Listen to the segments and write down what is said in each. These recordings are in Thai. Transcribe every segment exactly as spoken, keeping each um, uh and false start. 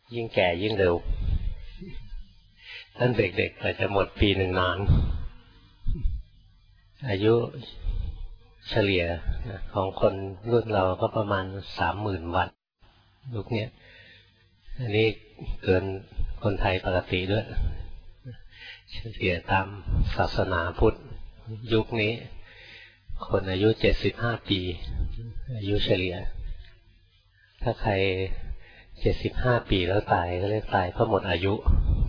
ยิ่งแก่ยิ่งเร็วท่านเด็กๆอาจจะหมดปีหนึ่งนานอายุเฉลี่ยของคนรุ่นเราก็ประมาณสามหมื่นวันยุคนี้อันนี้เกินคนไทยปกติด้วยเฉลี่ยตามศาสนาพุทธยุคนี้คนอายุเจ็ดสิบห้าปีอายุเฉลี่ยถ้าใครเจ็ดสิบห้าปีแล้วตายก็เรียกตายเพราะหมดอายุ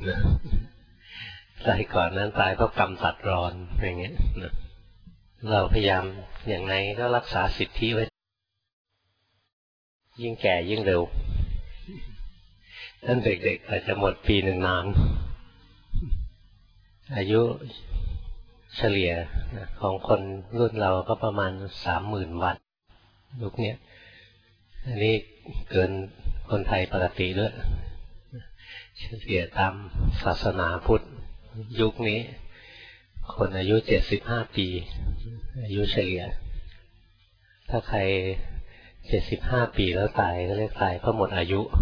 ตายก่อนนั้นตายเพราะกรรมตัดรอนอย่างเงี้ยเราพยายามอย่างไรก็รักษาสิทธิไว้ยิ่งแก่ยิ่งเร็วท่านเด็กๆอาจจะหมดปีหนึ่งนานอายุเฉลี่ยของคนรุ่นเราก็ประมาณสามหมื่นวันยุคนี้อันนี้เกินคนไทยปกติด้วยเฉลี่ยตามศาสนาพุทธยุคนี้คนอายุเจ็ดสิบห้าปีอายุเฉลี่ยถ้าใครเจ็ดสิบห้าปีแล้วตายก็เรียกตายเพราะหมดอายุ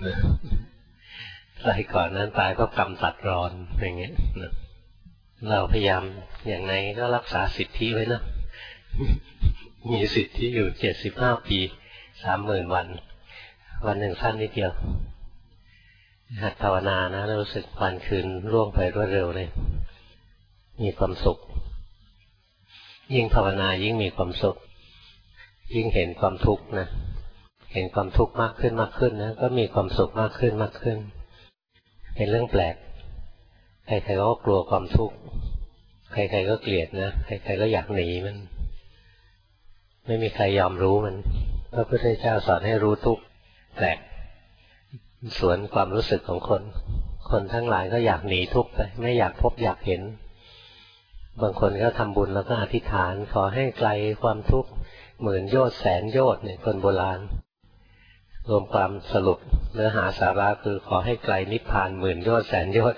ตายก่อนนั้นตายเพราะกรรมตัดรอนอย่างเงี้ยเราพยายามอย่างไรก็รักษาสิทธิไว้นะมีสิทธิอยู่เจ็ดสิบห้าปีสามหมื่นวันวันหนึ่งสั้นนิดเดียวหัดภาวนานะรู้สึกวันคืนล่วงไปรวดเร็วเลยมีความสุขยิ่งภาวนายิ่งมีความสุขยิ่งเห็นความทุกข์นะเห็นความทุกข์มากขึ้นมากขึ้นนะก็มีความสุขมากขึ้นมากขึ้นเป็นเรื่องแปลกใครๆก็กลัวความทุกข์ใครๆก็เกลียดนะใครๆก็อยากหนีมันไม่มีใครยอมรู้มันพระพุทธเจ้าสอนให้รู้ทุกข์แปลกสวนความรู้สึกของคนคนทั้งหลายก็อยากหนีทุกข์ไปไม่อยากพบอยากเห็นบางคนก็ทำบุญแล้วก็อธิษฐานขอให้ไกลความทุกข์หมื่นโยชน์แสนโยชน์เนี่ยคนโบราณรวมความสรุปเนื้อหาสาระคือขอให้ไกลนิพพานหมื่นโยชน์แสนโยชน์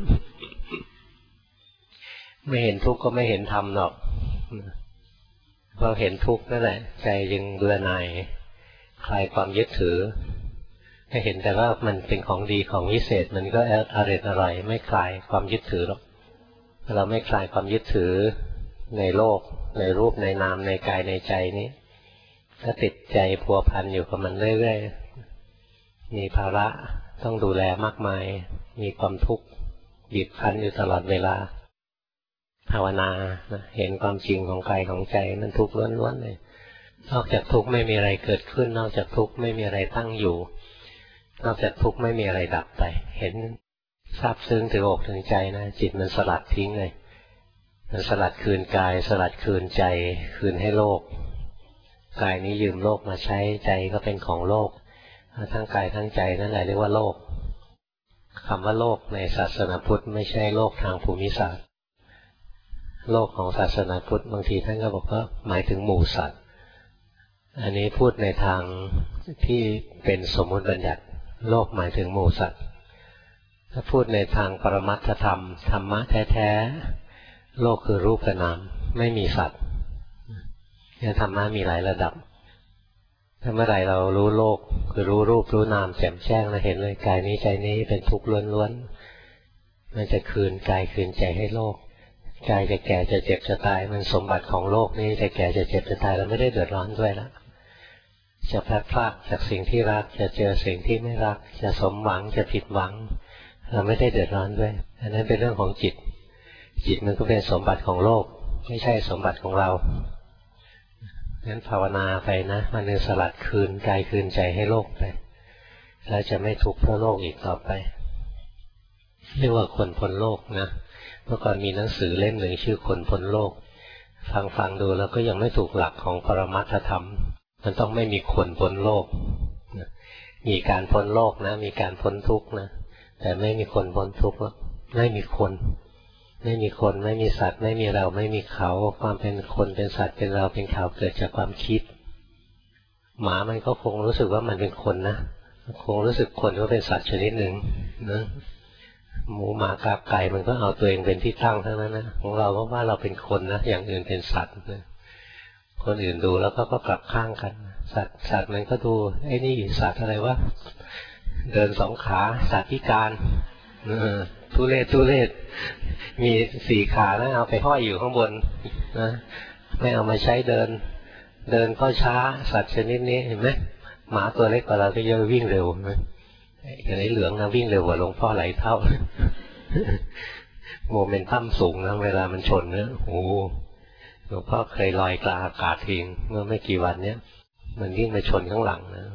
ไม่เห็นทุกข์ก็ไม่เห็นธรรมหรอกพอเห็นทุกข์นั่นแหละใจจึงเบื่อหน่ายคลายความยึดถือให้เห็นแต่ว่ามันเป็นของดีของวิเศษมันก็อร่อยอร่อยไม่คลายความยึดถือหรอกเราไม่คลายความยึดถือในโลกในรูปในนามในกายในใจนี้ถ้าติดใจพัวพันอยู่กับมันเรื่อยๆมีภาระต้องดูแลมากมายมีความทุกข์บีบคั้นอยู่ตลอดเวลาภาวนาเห็นความจริงของกายของใจมันทุกข์ล้วนๆเลยนอกจากทุกข์ไม่มีอะไรเกิดขึ้นนอกจากทุกข์ไม่มีอะไรตั้งอยู่นอกจากทุกข์ไม่มีอะไรดับไปเห็นซาบซึ้งถึงอกถึงใจนะจิตมันสลัดทิ้งเลยมันสลัดคืนกายสลัดคืนใจคืนให้โลกกายนี้ยืมโลกมาใช้ใจก็เป็นของโลกทั้งกายทั้งใจนั่นแหละเรียกว่าโลกคำว่าโลกในศาสนาพุทธไม่ใช่โลกทางภูมิศาสตร์โลกของศาสนาพุทธบางทีท่านก็บอกว่าหมายถึงหมู่สัตว์อันนี้พูดในทางที่เป็นสมมติบัญญัติโลกหมายถึงหมู่สัตว์ถ้าพูดในทางปรมัตถธรรมธรรมะแท้ๆโลกคือรูปกับนามไม่มีสัตว์เนี่ยธรรมะมีหลายระดับถ้าเมื่อไหร่เรารู้โลกคือรู้รูปรู้นามแจ่มแจ้งเราเห็นเลยกายนี้ใจนี้เป็นทุกข์ล้วนๆมันจะคืนกายคืนใจให้โลกกายจะแก่จะเจ็บจะตายมันสมบัติของโลกนี้จะแก่จะเจ็บจะตายเราไม่ได้เดือดร้อนด้วยละจะพลัดพรากจากสิ่งที่รักจะเจอสิ่งที่ไม่รักจะสมหวังจะผิดหวังเราไม่ได้เดือดร้อนด้วยอันนั้นเป็นเรื่องของจิตจิตมันก็เป็นสมบัติของโลกไม่ใช่สมบัติของเรางั้นภาวนาไปนะมันนึงสลัดคืนกายคืนใจให้โลกไปแล้วจะไม่ทุกข์เพราะโลกอีกต่อไปเรียกว่าคนพ้นโลกนะเมื่อก่อนมีหนังสือเล่มหนึ่งชื่อคนพ้นโลกฟังฟังดูแล้วก็ยังไม่ถูกหลักของปรมัตถธรรมมันต้องไม่มีคนพ้นโลกมีการพ้นโลกนะมีการพ้นทุกข์นะแต่ไม่มีคนพ้นทุกข์ไม่มีคนไม่มีคนไม่มีสัตว์ไม่มีเราไม่มีเขาความเป็นคนเป็นสัตว์เป็นเราเป็นเขาเกิดจากความคิดหมามันก็คงรู้สึกว่ามันเป็นคนนะคงรู้สึกคนก็เป็นสัตว์ชนิดหนึ่งนะหมูหมากาไก่มันก็เอาตัวเองเป็นที่ตั้งทั้งนั้นนะของเราก็ว่าเราเป็นคนนะอย่างอื่นเป็นสัตว์นะคนอื่นดูแล้วก็ก็กลับข้างกันสัตว์สัตว์มันก็ดูไอ้นี่สัตว์อะไรวะเดินสองขาสัตว์พิการทุเรศทุเรศมีสี่ขาแล้วเอาไปห้อยอยู่ข้างบนนะไม่เอามาใช้เดินเดินก็ช้าสัตว์ชนิดนี้เห็นไหมหมาตัวเล็กกว่าเราก็เยอะวิ่งเร็วไหมอย่างไอ้เหลืองนะวิ่งเร็วกว่าหลวงพ่อหลายเท่าโมเมนตัมสูงนะเวลามันชนเนี่ยโอ้หลวงพ่อเคยลอยกลางอากาศทิ้งเมื่อไม่กี่วันเนี้ยมันวิ่งมาชนข้างหลังนะ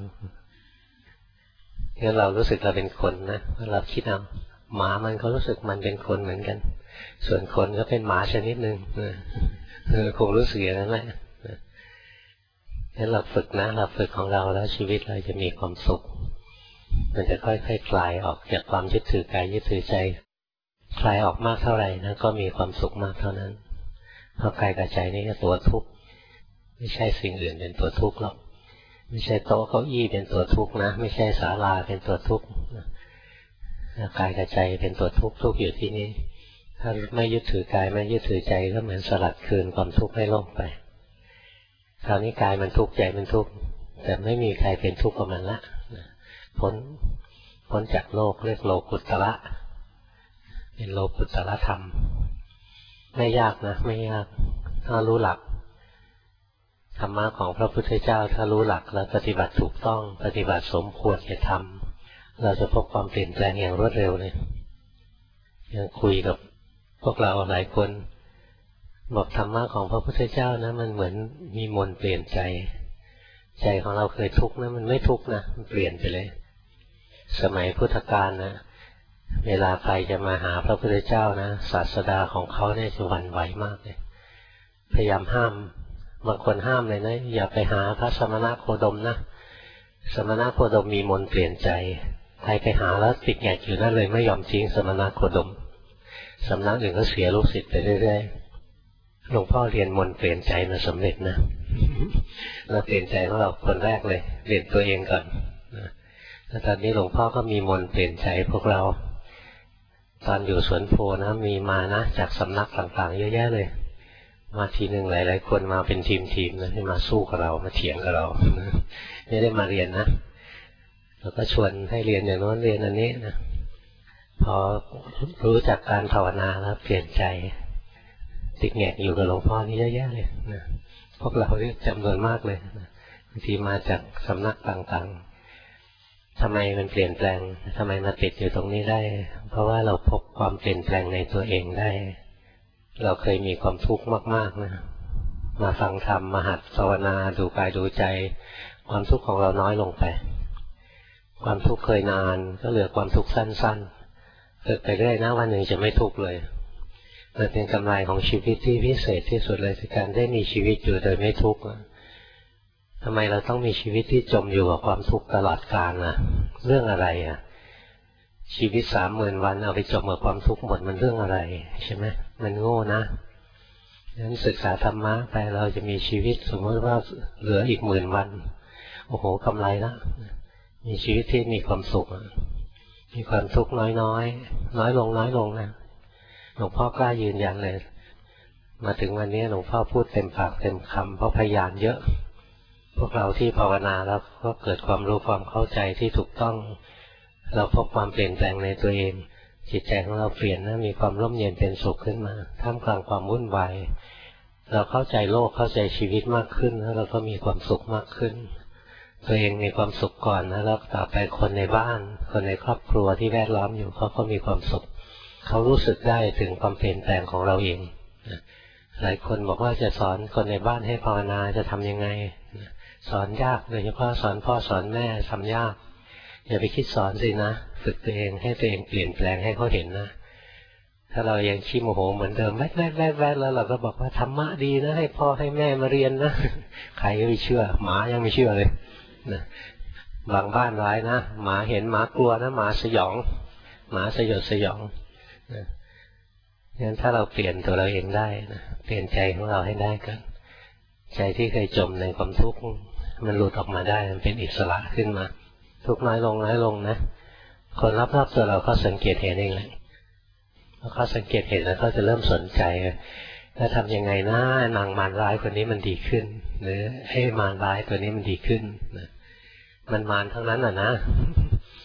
งั้นเรารู้สึกเราเป็นคนนะเราคิดเอาหมามันเขารู้สึกมันเป็นคนเหมือนกันส่วนคนก็เป็นหมาชนิดหนึ่งคงรู้สึกอย่างนั้นแหละงั้นเราฝึกนะเราฝึกของเราแล้วชีวิตเราจะมีความสุขมันจะค่อยๆ ค, คลายออกจากความยึดถือกายยึดถือใจคลายออกมากเท่าไหร่นะก็มีความสุขมากเท่านั้นเพราะกายกับใจนี่ก็ตัวทุกข์ไม่ใช่สิ่งอื่นเป็นตัวทุกข์หรอกไม่ใช่โต๊ะเก้าอี้เป็นตัวทุกข์นะไม่ใช่ศาลาเป็นตัวทุกข์กายกับใจเป็นตัวทุกข์ทุกข์อยู่ที่นี่ถ้าไม่ยึดถือกายไม่ยึดถือใจก็เหมือนสลัดคืนความทุกข์ให้โลกไปคราวนี้กายมันทุกข์ใจมันทุกข์แต่ไม่มีใครเป็นทุกข์กับมันละพ้นพ้นจากโลกเรียกโลกุตตระเป็นโลกุตตระธรรมไม่ยากนะไม่ยากถ้ารู้หลักธรรมะของพระพุทธเจ้าถ้ารู้หลักแล้วปฏิบัติถูกต้องปฏิบัติสมควรแก่ธรรมเราจะพบความเปลี่ยนแปลงอย่างรวดเร็วเลยยังคุยกับพวกเราหลายคนบอกธรรมะของพระพุทธเจ้านะมันเหมือนมีมนต์เปลี่ยนใจใจของเราเคยทุกข์นะมันไม่ทุกข์นะมันเปลี่ยนไปเลยสมัยพุทธกาลนะเวลาใครจะมาหาพระพุทธเจ้านะศาสดาของเขาเนี่ยจะหวั่นไหวมากเลยพยายามห้ามบางคนห้ามเลยนะอย่าไปหาพระสมณโคดมนะสมณโคดมมีมนต์เปลี่ยนใจใครไปหาแล้วติดแงกอยู่นั่นเลยไม่ยอมทิ้งสมณโคดมสำนักอื่นก็เสียลูกศิษย์ไปเรื่อยๆหลวงพ่อเรียนมนต์เปลี่ยนใจมาสำเร็จนะเราเปลี่ยนใจของเราคนแรกเลยเปลี่ยนตัวเองก่อนแล้วตอนนี้หลวงพ่อก็มีมนต์เปลี่ยนใจพวกเราตอนอยู่สวนโพนะมีมานะจากสำนักต่างๆเยอะแยะเลยมาทีหนึ่งหลายๆคนมาเป็นทีมๆนะที่มาสู้กับเรามาเถียงกับเราไม่ได้มาเรียนนะเราก็ชวนให้เรียนอย่างโน้นเรียนอันนี้นะพอรู้จักการภาวนาแล้วเปลี่ยนใจติดแงกอยู่กับหลวงพ่อนี่เยอะแยะเลยนะพวกเราเนี่ยจำนวนมากเลยบางทีมาจากสำนักต่างๆทำไมมันเปลี่ยนแปลงทำไมมาติดอยู่ตรงนี้ได้เพราะว่าเราพบความเปลี่ยนแปลงในตัวเองได้เราเคยมีความทุกข์มากๆนะมาฟังธรรมมาหัดภาวนาดูกายดูใจความทุกข์ของเราน้อยลงไปความทุกข์เคยนานก็เหลือความทุกข์สั้นๆฝึกไปเรื่อยนะวันหนึ่งจะไม่ทุกข์เลยมันเป็นกำไรของชีวิตที่พิเศษที่สุดเลยคือการได้มีชีวิตอยู่โดยไม่ทุกข์ทำไมเราต้องมีชีวิตที่จมอยู่กับความทุกข์ตลอดกาลนะเรื่องอะไรอ่ะชีวิตสามหมื่นวันเอาไปจมกับความทุกข์หมดมันเรื่องอะไรใช่ไหมมันโง่นะงั้นศึกษาธรรมะไปเราจะมีชีวิตสมมติว่าเหลืออีกหมื่นวันโอ้โหกำไรละมีชีวิตที่มีความสุขมีความทุกข์น้อยน้อยน้อยลงน้อยลงนะหลวงพ่อกล้ายืนยันเลยมาถึงวันนี้หลวงพ่อพูดเต็มปากเต็มคำเพราะพยานเยอะพวกเราที่ภาวนาแล้วก็เกิดความรู้ความเข้าใจที่ถูกต้องเราพบความเปลี่ยนแปลงในตัวเองจิตใจของเราเปลี่ยนนะมีความร่มเย็นเป็นสุขขึ้นมาท่ามกลางความวุ่นวายเราเข้าใจโลกเข้าใจชีวิตมากขึ้นแล้วเราก็มีความสุขมากขึ้นตัวเองมีความสุขก่อนนะแล้วต่อไปคนในบ้านคนในครอบครัวที่แวดล้อมอยู่เขาก็มีความสุขเขารู้สึกได้ถึงความเปลี่ยนแปลงของเราเองหลายคนบอกว่าจะสอนคนในบ้านให้ภาวนาจะทำยังไงสอนยากโดยเฉพาะสอนพ่อสอนแม่ทำยากอย่าไปคิดสอนสินะฝึกตัวเองให้ตัวเองเปลี่ยนแปลงให้เขาเห็นนะถ้าเรายังขี้โมโหเหมือนเดิมแวดแวดแวดแวดแล้วเราก็บอกว่าธรรมะดีนะให้พ่อให้แม่มาเรียนนะใครก็ไม่เชื่อหมายังไม่เชื่อเลยนะบางบ้านร้ายนะหมาเห็นหมากลัวนะหมาสยองหมาสยดสยองนะงั้นถ้าเราเปลี่ยนตัวเราเองได้นะเปลี่ยนใจของเราให้ได้กันใจที่เคยจมในความทุกข์มันหลุดออกมาได้มันเป็นอิสระขึ้นมาทุกน้อยลงน้อยลงนะคนรอบๆตัวเราก็สังเกตเห็นเองแหละพอเขาสังเกตเห็นแล้วก็จะเริ่มสนใจแล้วทำยังไงนะนางมารร้ายคนนี้มันดีขึ้นหรือให้มารร้ายตัวนี้มันดีขึ้นนะมันมารทั้งนั้นอ่ะนะ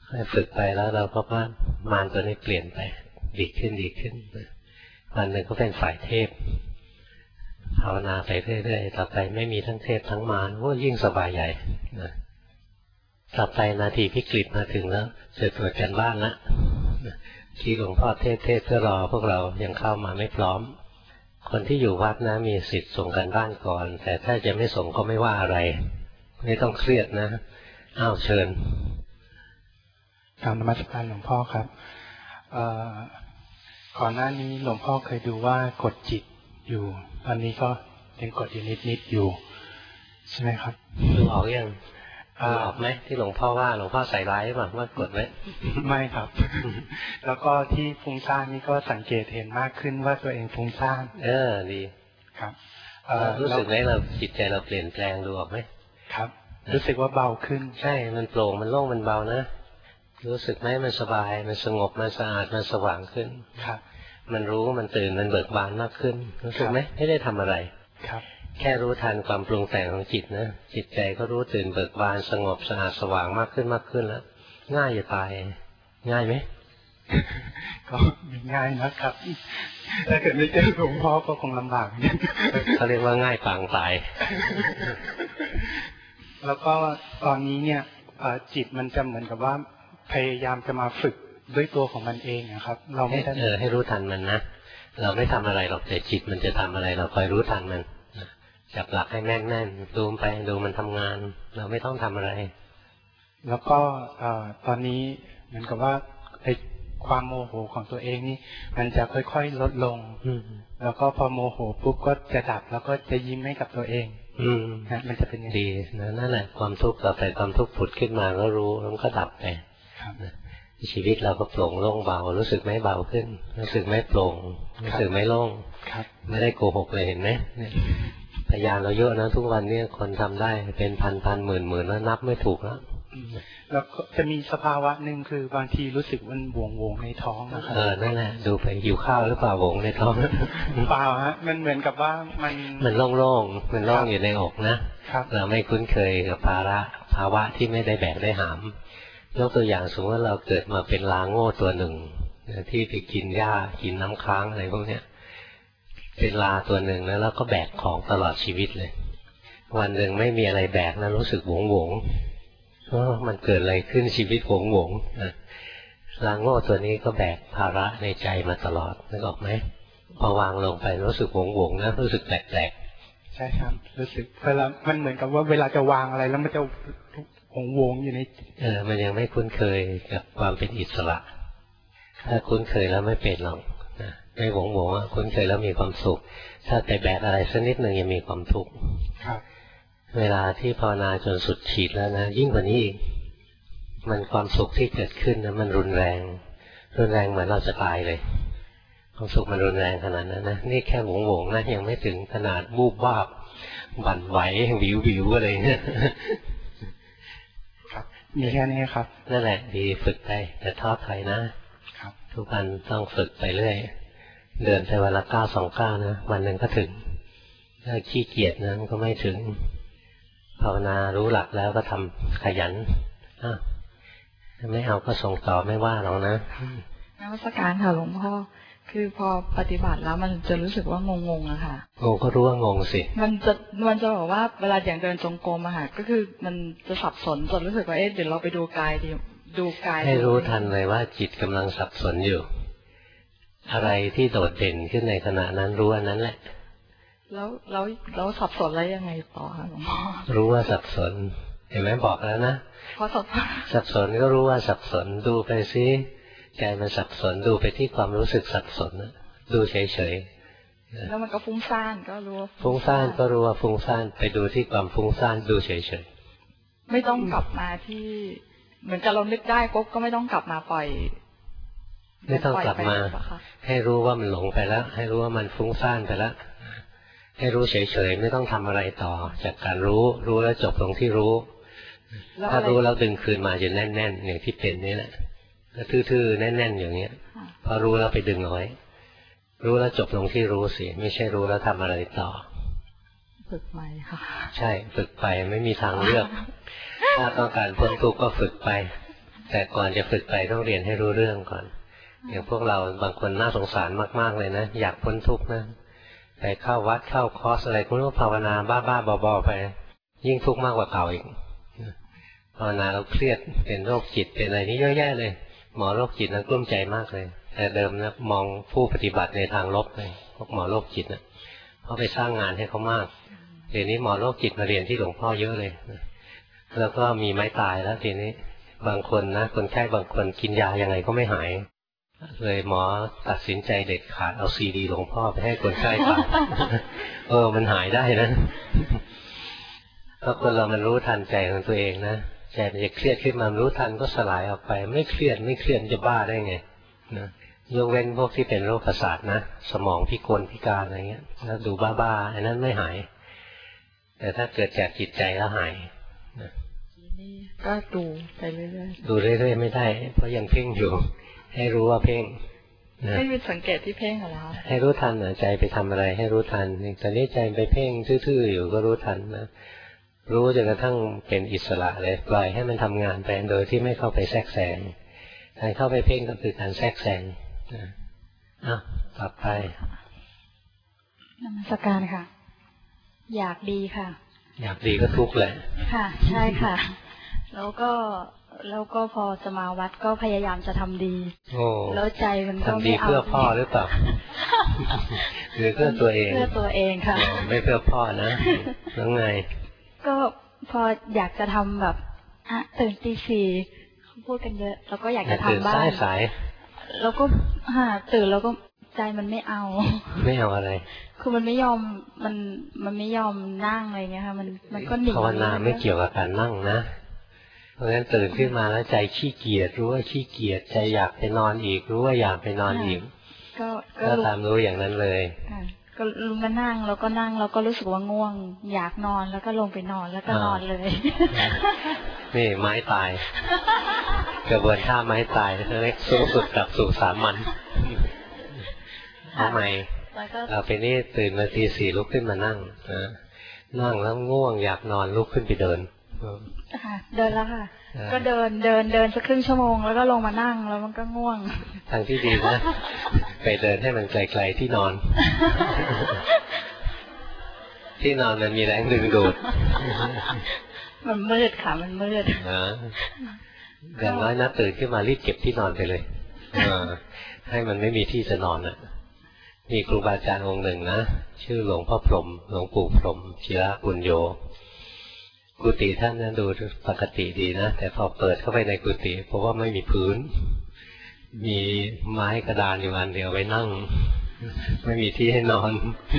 ค่อยฝึกไปแล้วเราก็ว่ามารตัวนี้เปลี่ยนไปดีขึ้นดีขึ้นวันหนึ่งก็เป็นฝ่ายเทพภาวนาไปเรื่อยๆต่อไปไม่มีทั้งเทพทั้งมารโอ้ยิ่งสบายใหญ่นะต่อไปนาทีพิกฤตมาถึงแล้วจะตรวจกันบ้านละที่หลวงพ่อเทศเทศเพื่อรอพวกเรายังเข้ามาไม่พร้อมคนที่อยู่วัดนะมีสิทธิ์ส่งกันบ้านก่อนแต่ถ้าจะไม่ส่งก็ไม่ว่าอะไรไม่ต้องเครียดนะอ้าวเชิญกราบนมัสการหลวงพ่อครับก่อนหน้านี้หลวงพ่อเคยดูว่ากดจิตอยู่ตอนนี้ก็ยังกดอยู่นิดๆอยู่ใช่ไหมครับดูออกยังดูออกไหมที่หลวงพ่อว่าหลวงพ่อใส่ร้ายหรือเปล่าว่ากดไหมไม่ครับแล้วก็ที่ฟุ้งซ่านนี่ก็สังเกตเห็นมากขึ้นว่าตัวเองฟุ้งซ่านเออดีครับรู้สึกไหมเราจิตใจเราเปลี่ยนแปลงดูออกไหมครับรู้สึกว่าเบาขึ้นใช่มันโปร่งมันโล่งมันเบานะรู้สึกไหมมันสบายมันสงบมันสะอาดมันสว่างขึ้นครับมันรู้มันตื่นมันเบิกบานมากขึ้นรู้สึกไหมไม่ได้ทำอะไรครับแค่รู้ทันความปรุงแต่งของจิตนะจิตใจก็รู้ตื่นเบิกบานสงบสะอาดสว่างมากขึ้นมากขึ้นแล้วง่ายจะตายง่ายไหมก็ง่ายนะครับถ้าเกิดไม่เจอหลวงพ่อก็คงลำบากเขาเรียกว่าง่ายปางตายแล้วก็ตอนนี้เนี่ยจิตมันจะเหมือนกับว่าพยายามจะมาฝึกด้วยตัวของมันเองนะครับเราไม่ได้เออให้รู้ทันมันนะเราไม่ทำอะไรหรอกแต่จิตมันจะทำอะไรเราคอยรู้ทันมันจับหลักให้แน่นๆดูไปดูมันทำงานเราไม่ต้องทำอะไรแล้วก็ตอนนี้เหมือนกับว่าไอ้ความโมโหของตัวเองนี่มันจะค่อยๆลดลงแล้วก็พอโมโหปุ๊บก็จะดับแล้วก็จะยิ้มให้กับตัวเองอืมนะมันจะเป็นอย่างดีนะนั่นแหละความทุกข์ต่อไปความทุกข์ผุดขึ้นมาก็รู้แล้วก็ดับไปชีวิตเราก็โปร่งโล่งเบารู้สึกไหมเบาขึ้นรู้สึกไหมโปร่งรู้สึกไหมโล่งไม่ได้โกหกเลยเห็นไหมพยานเราเยอะนะทุกวันนี้คนทำได้เป็นพันพันหมื่นหมื่นแล้วนับไม่ถูกแล้วแล้วจะมีสภาวะหนึ่งคือบางทีรู้สึกมันวงวงในท้องนะครับเออนั่นแหละดูไปหิวข้าวหรือเปล่าวงในท้องเปล่าฮะมันเหมือนกับว่ามันมันโล่งๆมันโล่งอยู่ในอกนะเราไม่คุ้นเคยกับภาระภาวะที่ไม่ได้แบกได้หามยกตัวอย่างสมมติว่าเราเกิดมาเป็นลาโง่ตัวหนึ่งที่ไปกินหญ้ากินน้ำค้างอะไรพวกเนี้ยเป็นลาตัวหนึ่งแล้วเราก็แบกของตลอดชีวิตเลยวันหนึ่งไม่มีอะไรแบกนะรู้สึกหวงหวงมันเกิดอะไรขึ้นชีวิตหวงหวงลาโง่ตัวนี้ก็แบกภาระในใจมาตลอดนึกออกไหมพอวางลงไปรู้สึกหวงหวงนะรู้สึกแปลกๆใช่ครับรู้สึกเวลามันเหมือนกับว่าเวลาจะวางอะไรแล้วมันจะหวงหวงอยู่ในเออมันยังไม่คุ้นเคยกับความเป็นอิสระถ้าคุ้นเคยแล้วไม่เป็นหรอกนะไม่หวงหวงอ่ะคุ้นเคยแล้วมีความสุขถ้าไปแบกอะไรสักนิดหนึ่งยังมีความทุกข์เวลาที่ภาวนาจนสุดขีดแล้วนะยิ่งกว่านี้อีกมันความสุขที่เกิดขึ้นนะมันรุนแรงรุนแรงเหมือนเราจะตายเลยความสุขมันรุนแรงขนาดนั้นนะนี่แค่หวงหวงนะยังไม่ถึงขนาดบูบวาบบั่นไหววิววิวอะไรเนี่ยครับมีแค่นี้ครับนั่นแหละดีฝึกไปแต่ท้อถอยนะครับทุกวันต้องฝึกไปเรื่อยเดินไปวันละก้าวสองก้าวนะวันหนึ่งก็ถึงถ้าขี้เกียจนั้นก็ไม่ถึงภาวนารู้หลักแล้วก็ทำขยันไม่เอาก็ส่งต่อไม่ว่าหรอกนะนมัสการค่ะหลวงพ่อคือพอปฏิบัติแล้วมันจะรู้สึกว่างงงๆอะค่ะงงก็รู้ว่างงสิมันจะมันจะบอกว่าเวลาอย่างเดินจงกรมอะค่ะก็คือมันจะสับสนจนรู้สึกว่าเอ๊ะเดี๋ยวเราไปดูกายดีดูกายให้รู้ทันเลยว่าจิตกำลังสับสนอยู่อะไรที่โดดเด่นขึ้นในขณะนั้นรู้อันนั้นแหละแล้วแล้วแล้วสับสนอะไรยังไงต่อคะหลวงพ่อรู้ว่าสับสนเห็นไหมบอกแล้วนะพอสับสับสนก็รู้ว่าสับสนดูไปซิใจมันสับสนดูไปที่ความรู้สึกสับสนดูเฉยๆแล้วมันก็ฟุ้งซ่านก็รู้ฟุ้งซ่านก็รู้ว่าฟุ้งซ่านไปดูที่ความฟุ้งซ่านดูเฉยๆไม่ต้องกลับมาที่เหมือนกับเรานึกได้ปุ๊บก็ไม่ต้องกลับมาปล่อยไม่ต้องกลับมาให้รู้ว่ามันหลงไปแล้วให้รู้ว่ามันฟุ้งซ่านไปแล้วให้รู้เฉยๆไม่ต้องทำอะไรต่อจากการรู้รู้แล้วจบตรงที่รู้ถ้ารู้แล้วดึงคืนมาจะแน่นๆอย่างที่เป็นนี่แหละทื่อๆแน่นๆอย่างเงี้ยพอรู้แล้วไปดึงเอาไว้รู้แล้วจบลงที่รู้สิไม่ใช่รู้แล้วทำอะไรต่อฝึกใหม่ค่ะใช่ฝึกไปไม่มีทางเลือกถ้าต้องการพ้นทุกข์ก็ฝึกไปแต่ก่อนจะฝึกไปต้องเรียนให้รู้เรื่องก่อนอย่างพวกเราบางคนน่าสงสารมากๆเลยนะอยากพ้นทุกข์นะไปเข้าวัดเข้าคอร์สอะไรคุณก็ภาวนาบ้าๆบอๆไปยิ่งทุกข์มากกว่าเก่าอีกภาวนาเราเครียดเป็นโรคจิตเป็นอะไรนี่เยอะแยะเลยหมอโรคจิตนั้นกลุ้มใจมากเลยแต่เดิมนะมองผู้ปฏิบัติในทางลบเลยพวกหมอโรคจิตนะเขาไปสร้างงานให้เขามากเดี๋ยวนี้หมอโรคจิตมาเรียนที่หลวงพ่อเยอะเลยแล้วก็มีไม้ตายแล้วทีนี้บางคนนะคนไข้บางคนกินยายังไงก็ไม่หายเลยหมอตัดสินใจเด็ดขาดเอาซีดีหลวงพ่อไปให้คนไข้ฟัง เออมันหายได้นะถ้าคนเรามันรู้ทันใจของตัวเองนะใจมันจะเครียดขึ้นมารู้ทันก็สลายออกไปไม่เครียดไม่เครียดจะบ้าได้ไงนะยกเว้นพวกที่เป็นโรคประสาทนะสมองพิกลพิการอะไรเงี้ยแล้วดูบ้าๆอันนั้นไม่หายแต่ถ้าเกิดจากจิตใจแล้วหายนะก็ดูไปเรื่อยๆดูเรื่อยๆไม่ได้เพราะยังเพ่งอยู่ให้รู้ว่าเพ่งนะให้มีสังเกตที่เพ่งเหรอให้รู้ทันนะใจไปทำอะไรให้รู้ทันตอนนี้ใจไปเพ่งทื่อๆอยู่ก็รู้ทันนะรู้จนกระทั่งเป็นอิสระเลยปล่อยให้มันทำงานไปโดยที่ไม่เข้าไปแทรกแซงการเข้าไปเพ่งก็คือการแทรกแซงนะอ่ะต่อไปนมัสการค่ะอยากดีค่ะอยากดีก็ทุกข์แหละค่ะใช่ค่ะแล้วก็แล้วก็พอจะมาวัดก็พยายามจะทำดีแล้วใจมันก็ไม่เอาทำดีเพื่อพ่อหรือเปล่าหรือเพื่อตัวเองเพื่อตัวเองค่ะไม่เพื่อพ่อนะแล้วไงก็พออยากจะทำแบบอ่ะตื่นตีสี่พูดกันเยอะแล้วก็อยากจะทำบ้างสายแล้วก็ฮะตื่นแล้วก็ใจมันไม่เอาไม่เอาอะไรคือมันไม่ยอมมันมันไม่ยอมนั่งอะไรเงี้ยค่ะมันมันก็หนีภาวนาไม่เกี่ยวกับการนั่งนะเพราะฉะนั้นตื่นขึ้นมาแล้วใจขี้เกียจรู้ว่าขี้เกียจใจอยากไปนอนอีกรู้ว่าอยากไปนอนอีกก็ก็ตามรู้อย่างนั้นเลยก็รู้มานั่งแล้วก็นั่งแล้วก็รู้สึกว่าง่วงอยากนอนแล้วก็ลงไปนอนแล้วก็นอนเลยนี่ไม้ตายกระบวนท่าไม้ตายเล็กสูงสุดกับสู่สามัญทำไมเอาไปนี่ตื่นมาตีสี่ลุกขึ้นมานั่งนะนั่งแล้วง่วงอยากนอนลุกขึ้นไปเดินค่ะเดินแล้วค่ะก็เดินเดินเดินสักครึ่งชั่วโมงแล้วก็ลงมานั่งแล้วมันก็ง่วงทางที่ดีนะไปเดินให้มันไกลๆที่นอนที่นอนมันมีแรงดึงดูดมันมืดค่ะมันมืดนะอย่างน้อยนะตื่นขึ้นมารีบเก็บที่นอนไปเลยให้มันไม่มีที่จะนอนอ่ะมีครูบาอาจารย์องค์หนึ่งนะชื่อหลวงพ่อพรหมหลวงปู่พรหมชิระปุญโญกุฏิท่านนั้นดูปกติดีนะแต่พอเปิดเข้าไปในกุฏิเพราะว่าไม่มีพื้นมีไม้กระดานอยู่อันเดียวไว้นั่งไม่มีที่ให้นอน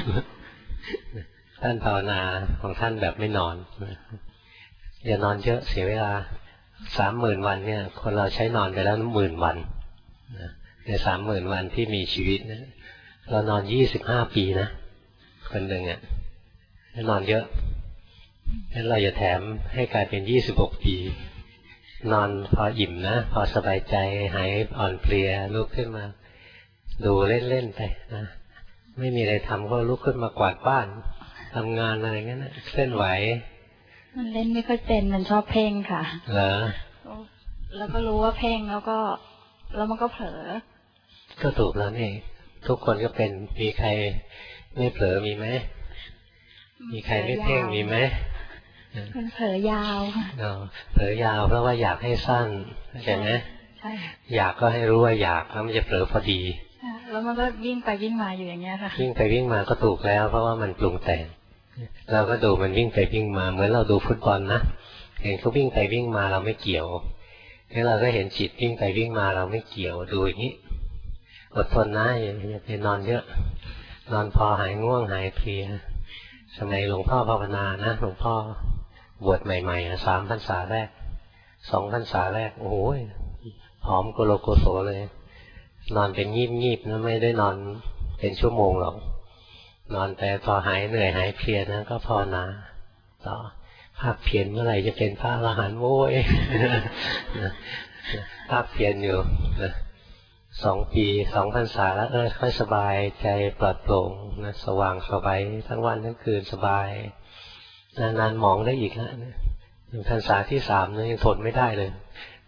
ท่านภาวนาของท่านแบบไม่นอนอย่านอนเยอะเสียเวลาสามหมื่นวันเนี่ยคนเราใช้นอนไปแล้วหมื่นวันในสามหมื่นวันที่มีชีวิตนะเรานอนยี่สิบห้าปีนะคนหนึ่งอ่ะนอนเยอะงั้นเราจะแถมให้กลายเป็นยี่สิบหกปีนอนพออิ่มนะพอสบายใจหายอ่อนเพลียลุกขึ้นมาดูเล่นๆไปนะไม่มีอะไรทำก็ลุกขึ้นมากวาดบ้านทำงานอะไรเงี้ยนะเคลื่อนไหวมันเล่นไม่ค่อยเป็นมันชอบเพ่งค่ะเหรอแล้วก็รู้ว่าเพ่งแล้วก็แล้วมันก็เผลอก็ถูกแล้วนี่ทุกคนก็เป็นมีใครไม่เผลอมีไหมมีใครไม่เพ่งมีไหมมันเผลอยาวค่ะเผลอยาวเพราะว่าอยากให้สั้นใช่ไหมใช่อยากก็ให้รู้ว่าอยากแล้วมันจะเผลอพอดีแล้วมันก็วิ่งไปวิ่งมาอยู่อย่างเงี้ยค่ะวิ่งไปวิ่งมาก็ถูกแล้วเพราะว่ามันปรุงแต่งเราก็ดูมันวิ่งไปวิ่งมาเหมือนเราดูฟุตบอลนะเห็นเขาวิ่งไปวิ่งมาเราไม่เกี่ยวแล้วเราก็เห็นจิตวิ่งไปวิ่งมาเราไม่เกี่ยวดูอย่างนี้อดทนนะอย่าไปนอนเยอะนอนพอหายง่วงหายเพลียสมัยหลวงพ่อภาวนานะหลวงพ่อบวชใหม่ๆสามพรรษาแรกสองพรรษาแรกโอ้โหผอมโกโลโกโสเลยนอนเป็นงีบๆนะไม่ได้นอนเป็นชั่วโมงหรอกนอนแต่พอหายเหนื่อยหายเพลียนะก็ภาวนาต่อภาคเพียรเมื่อไหร่จะเป็นพระอรหันต์โว้ยภาคเพียรอยู่สองปีสองพรรษาแล้วเออค่อยสบายใจปลอดโปร่งนะสว่างสบายทั้งวันทั้งคืนสบายนานๆมองได้อีกแล้วพรรษาที่สามนะยังทนไม่ได้เลยภ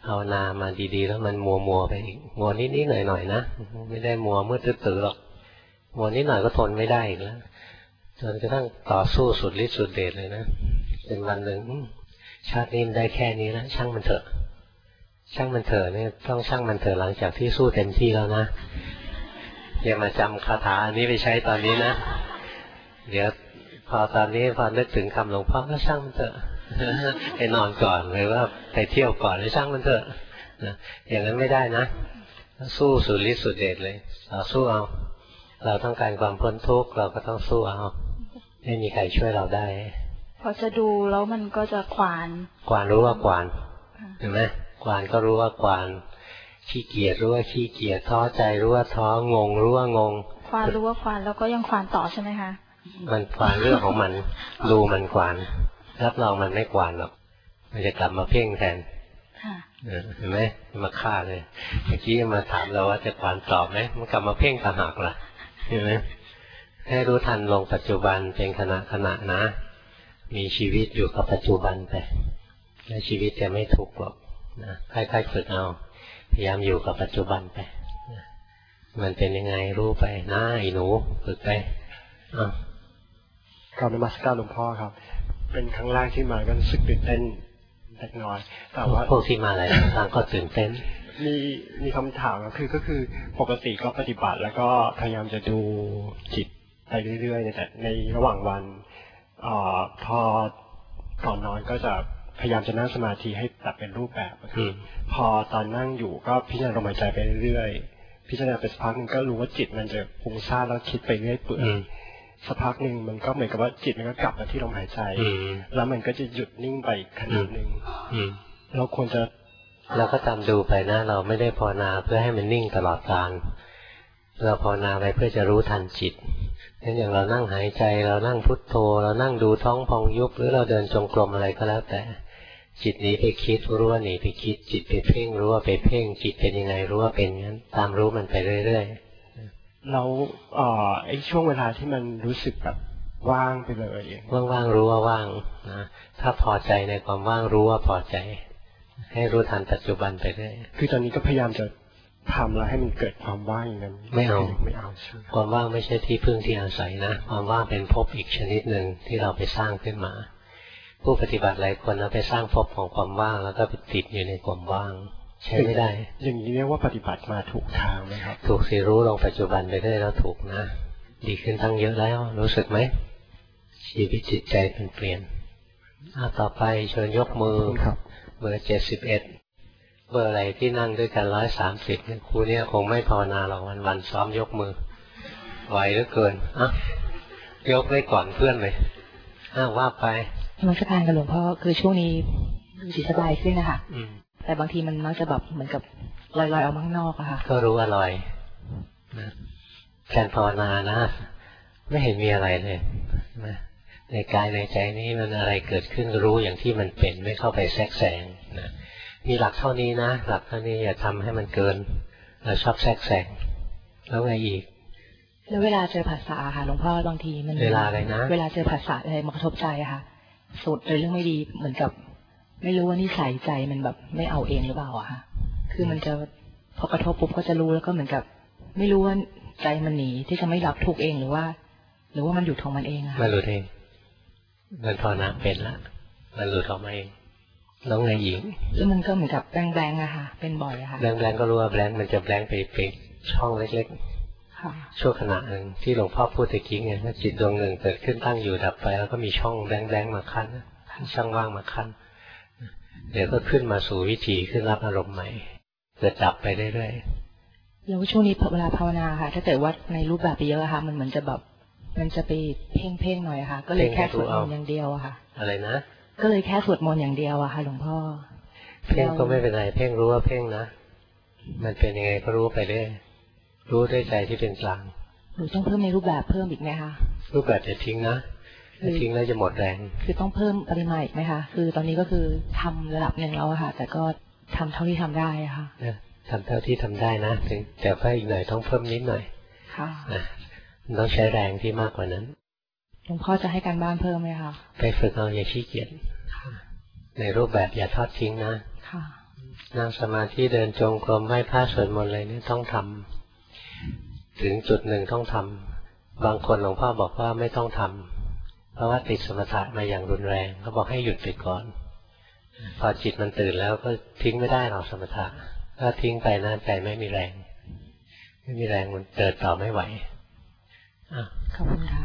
ภาวนามาดีๆแล้วมันมัวมัวไปอีกมัวนิดๆหน่อยๆนะไม่ได้มัวมืดตื้อๆหรอกมัวนิดหน่อยก็ทนไม่ได้อีกแล้วจนกระทั่งต่อสู้สุดฤทธิ์สุดเดชเลยนะเป็นวันหนึ่งชาตินี้ได้แค่นี้แล้วช่างมันเถอะช่างมันเถอะเนี่ยต้องช่างมันเถอะหลังจากที่สู้เต็มที่แล้วนะอย่ามาจำคาถาอันนี้ไปใช้ตอนนี้นะเดี๋ยวพอตอนนี้พอนึกถึงคำหลวงพ่อก็ช่างมันเถอะไปนอนก่อนหรือว่าไปเที่ยวก่อนหรือช่างมันเถอะอย่างนั้นไม่ได้นะสู้สุดฤทธิ์สุดเดชเลยเราสู้เอาเราต้องการความพ้นทุกข์เราก็ต้องสู้เอาไม่มีใครช่วยเราได้พอจะดูแล้วมันก็จะขวานขวานรู้ว่าขวานเห็นไหมขวานก็รู้ว่าขวานขี้เกียจรู้ว่าขี้เกียจท้อใจรู้ว่าท้องงรู้ว่างงขวานรู้ว่าขวานแล้วก็ยังขวานต่อใช่ไหมคะมันขวานเรื่องของมันดูมันขวานรับรองมันไม่ขวานหรอกมันจะกลับมาเพ่งแทนเห็นไหมมาฆ่าเลยเมื่อกี้มาถามเราว่าจะขวานตอบไหมมันกลับมาเพ่งต่างหากล่ะเห็นไหมให้รู้ทันลงปัจจุบันเป็นขณะขณะนะมีชีวิตอยู่กับปัจจุบันไปและชีวิตจะไม่ทุกข์หรอกนะค่อยๆฝึกเอาพยายามอยู่กับปัจจุบันไปมันเป็นยังไงรู้ไปนะไอ้หนูฝึกไปอ่ะกราบนมัสการหลวงพ่อครับเป็นครั้งแรกที่มาก็รู้สึกตื่นเต้นเล็กน้อยแต่ว่าพวกที่มาหลายครั้งก็ตื่นเต้นมีมีคำถามก็คือก็คือปกติก็ปฏิบัติแล้วก็พยายามจะดูจิตไปเรื่อยๆแต่ในระหว่างวันอ่อพอก่อนนอนก็จะพยายามจะนั่งสมาธิให้ตัดเป็นรูปแบบคือพอตอนนั่งอยู่ก็พิจารณาลมหายใจไปเรื่อยๆพิจารณาไปสักพักหนึ่งก็รู้ว่าจิตมันจะฟุ้งซ่านแล้วคิดไปเรื่อยเปื่อยสักพักหนึ่งมันก็เหมือนกับว่าจิตมันก็กลับมาที่ลมหายใจแล้วมันก็จะหยุดนิ่งไปขนาดหนึ่งเราควรจะเราก็ตามดูไปนะเราไม่ได้ภาวนาเพื่อให้มันนิ่งตลอดกาลเราภาวนาไปเพื่อจะรู้ทันจิตเช่นอย่างเรานั่งหายใจเรานั่งพุทโธเรานั่งดูท้องพองยุบหรือเราเดินจงกรมอะไรก็แล้วแต่จิตหนีไปคิดรู้ว่าหนีไปคิดจิตไปเพ่งรู้ว่าไปเพ่งจิตเป็นยังไงรู้ว่าเป็นงั้นตามรู้มันไปเรื่อยๆแล้วไอ้ช่วงเวลาที่มันรู้สึกแบบว่างไปเลยว่างๆรู้ว่าว่างนะถ้าพอใจในความว่างรู้ว่าพอใจให้รู้ทันปัจจุบันไปเรื่อยคือตอนนี้ก็พยายามจะทำแล้วให้มันเกิดความว่างอย่างนั้นไม่เอาไม่เอาความว่างไม่ใช่ที่พึ่งที่อาศัยนะความว่างเป็นภพอีกชนิดหนึ่งที่เราไปสร้างขึ้นมาผู้ปฏิบัติหลายคนแล้วไปสร้างภพของความว่างแล้วก็ไปติดอยู่ในความว่างใช้ไม่ได้อย่างนี้เรียกว่าปฏิบัติมาถูกทางไหมครับถูกสิรู้ลงปัจจุบันไปได้แล้วถูกนะดีขึ้นตั้งเยอะแล้วรู้สึกไหมชีวิตจิตใจเป็นเปลี่ยนต่อไปเชิญยกมือเบอร์เจ็ดสิบเอ็ดเบอร์อะไรที่นั่งด้วยกันร้อยสามสิบครูเนี่ยคงไม่ภาวนาหรอกวันวันซ้อมยกมือไหวเหลือเกินอ่ะยกได้ก่อนเพื่อนเลยอ้าวว่าไปนมัสการกับหลวงพ่อคือช่วงนี้จิตสบายขึ้นนะคะแต่บางทีมันมักจะแบบเหมือนกับลอยๆออกมาข้างนอกอะค่ะก็รู้ว่าลอยนะการภาวนานะไม่เห็นมีอะไรเลยนะในกายในใจนี้มันอะไรเกิดขึ้นรู้อย่างที่มันเป็นไม่เข้าไปแทรกแซงนะมีหลักเท่านี้นะหลักเท่านี้อย่าทำให้มันเกินเราชอบแทรกแซงแล้วไงอีกแล้วเวลาเจอภาษาค่ะหลวงพ่อบางทีมันเวลาอะไรนะเวลาเจอภาษาอะไรมากระทบใจค่ะสุดเลยเรื่องไม่ดีเหมือนกับไม่รู้ว่านิสัยใจมันแบบไม่เอาเองหรือเปล่าอะค่ะคือมันจะพอกระทบปุ๊บก็จะรู้แล้วก็เหมือนกับไม่รู้ว่าใจมันหนีที่จะไม่รับทุกเองหรือว่าหรือว่ามันหยุดของมันเองอะมันหลุดเองมันภาวนาเป็นละมันหลุดออกมาเองแล้วไงหญิงแล้วมันก็เหมือนกับแบงแบงอะค่ะเป็นบ่อยอะค่ะแบงแบงก็รู้ว่าแบงมันจะแบงไปไปช่องเล็กๆช่วงขณะหนึ่งที่หลวงพ่อพูดตะกี้ไงว่าจิตดวงหนึ่งเกิดขึ้นตั้งอยู่ดับไปแล้วก็มีช่องแบงแบงมาขั้นช่องว่างมาขั้นเดี๋ยวก็ขึ้นมาสู่วิถีขึ้นรับอารมณ์ใหม่เกิดดับไปเรื่อยๆแล้วช่วงนี้เวลาภาวนาค่ะถ้าเกิดว่าในรูปแบบไปเยอะค่ะมันเหมือนจะแบบมันจะไปเพ่งเพ่งหน่อยค่ะก็เลยแค่สวดมนต์อย่างเดียวอะค่ะอะไรนะก็เลยแค่สวดมนต์อย่างเดียวอะค่ะหลวงพ่อเพ่งก็ไม่เป็นไรเพ่งรู้ว่าเพ่งนะมันเป็นยังไงก็รู้ไปเรื่อยรู้ด้วยใจที่เป็นกลางหนูต้องเพิ่มในรูปแบบเพิ่มอีกไหมคะรูปแบบจะทิ้งนะทิ้งแล้วจะหมดแรงคือต้องเพิ่มปริมาณอีกไหมคะคือตอนนี้ก็คือทำระดับหนึ่งแล้วอะค่ะแต่ก็ทำเท่าที่ทำได้อะค่ะทำเท่าที่ทำได้นะถึงแต่ว่าอีกหน่อยต้องเพิ่มนิดหน่อยค่ะต้องใช้แรงที่มากกว่านั้นหลวงพ่อจะให้การบ้านเพิ่มไหมคะไปฝึกเอาอย่าขี้เกียจในรูปแบบอย่าทอดทิ้งนะค่ะนั่งสมาธิเดินจงกรมไหว้พระสวดมนต์อะไรนี่ต้องทำถึงจุดหนึ่งต้องทำบางคนหลวงพ่อบอกว่าไม่ต้องทำเพราะว่าติดสมถะมาอย่างรุนแรงเขาบอกให้หยุดไปก่อนพอจิตมันตื่นแล้วก็ทิ้งไม่ได้หรอกสมถะถ้าทิ้งไปนะใจไม่มีแรงไม่มีแรงมันเดินต่อไม่ไหวขอบคุณค่ะ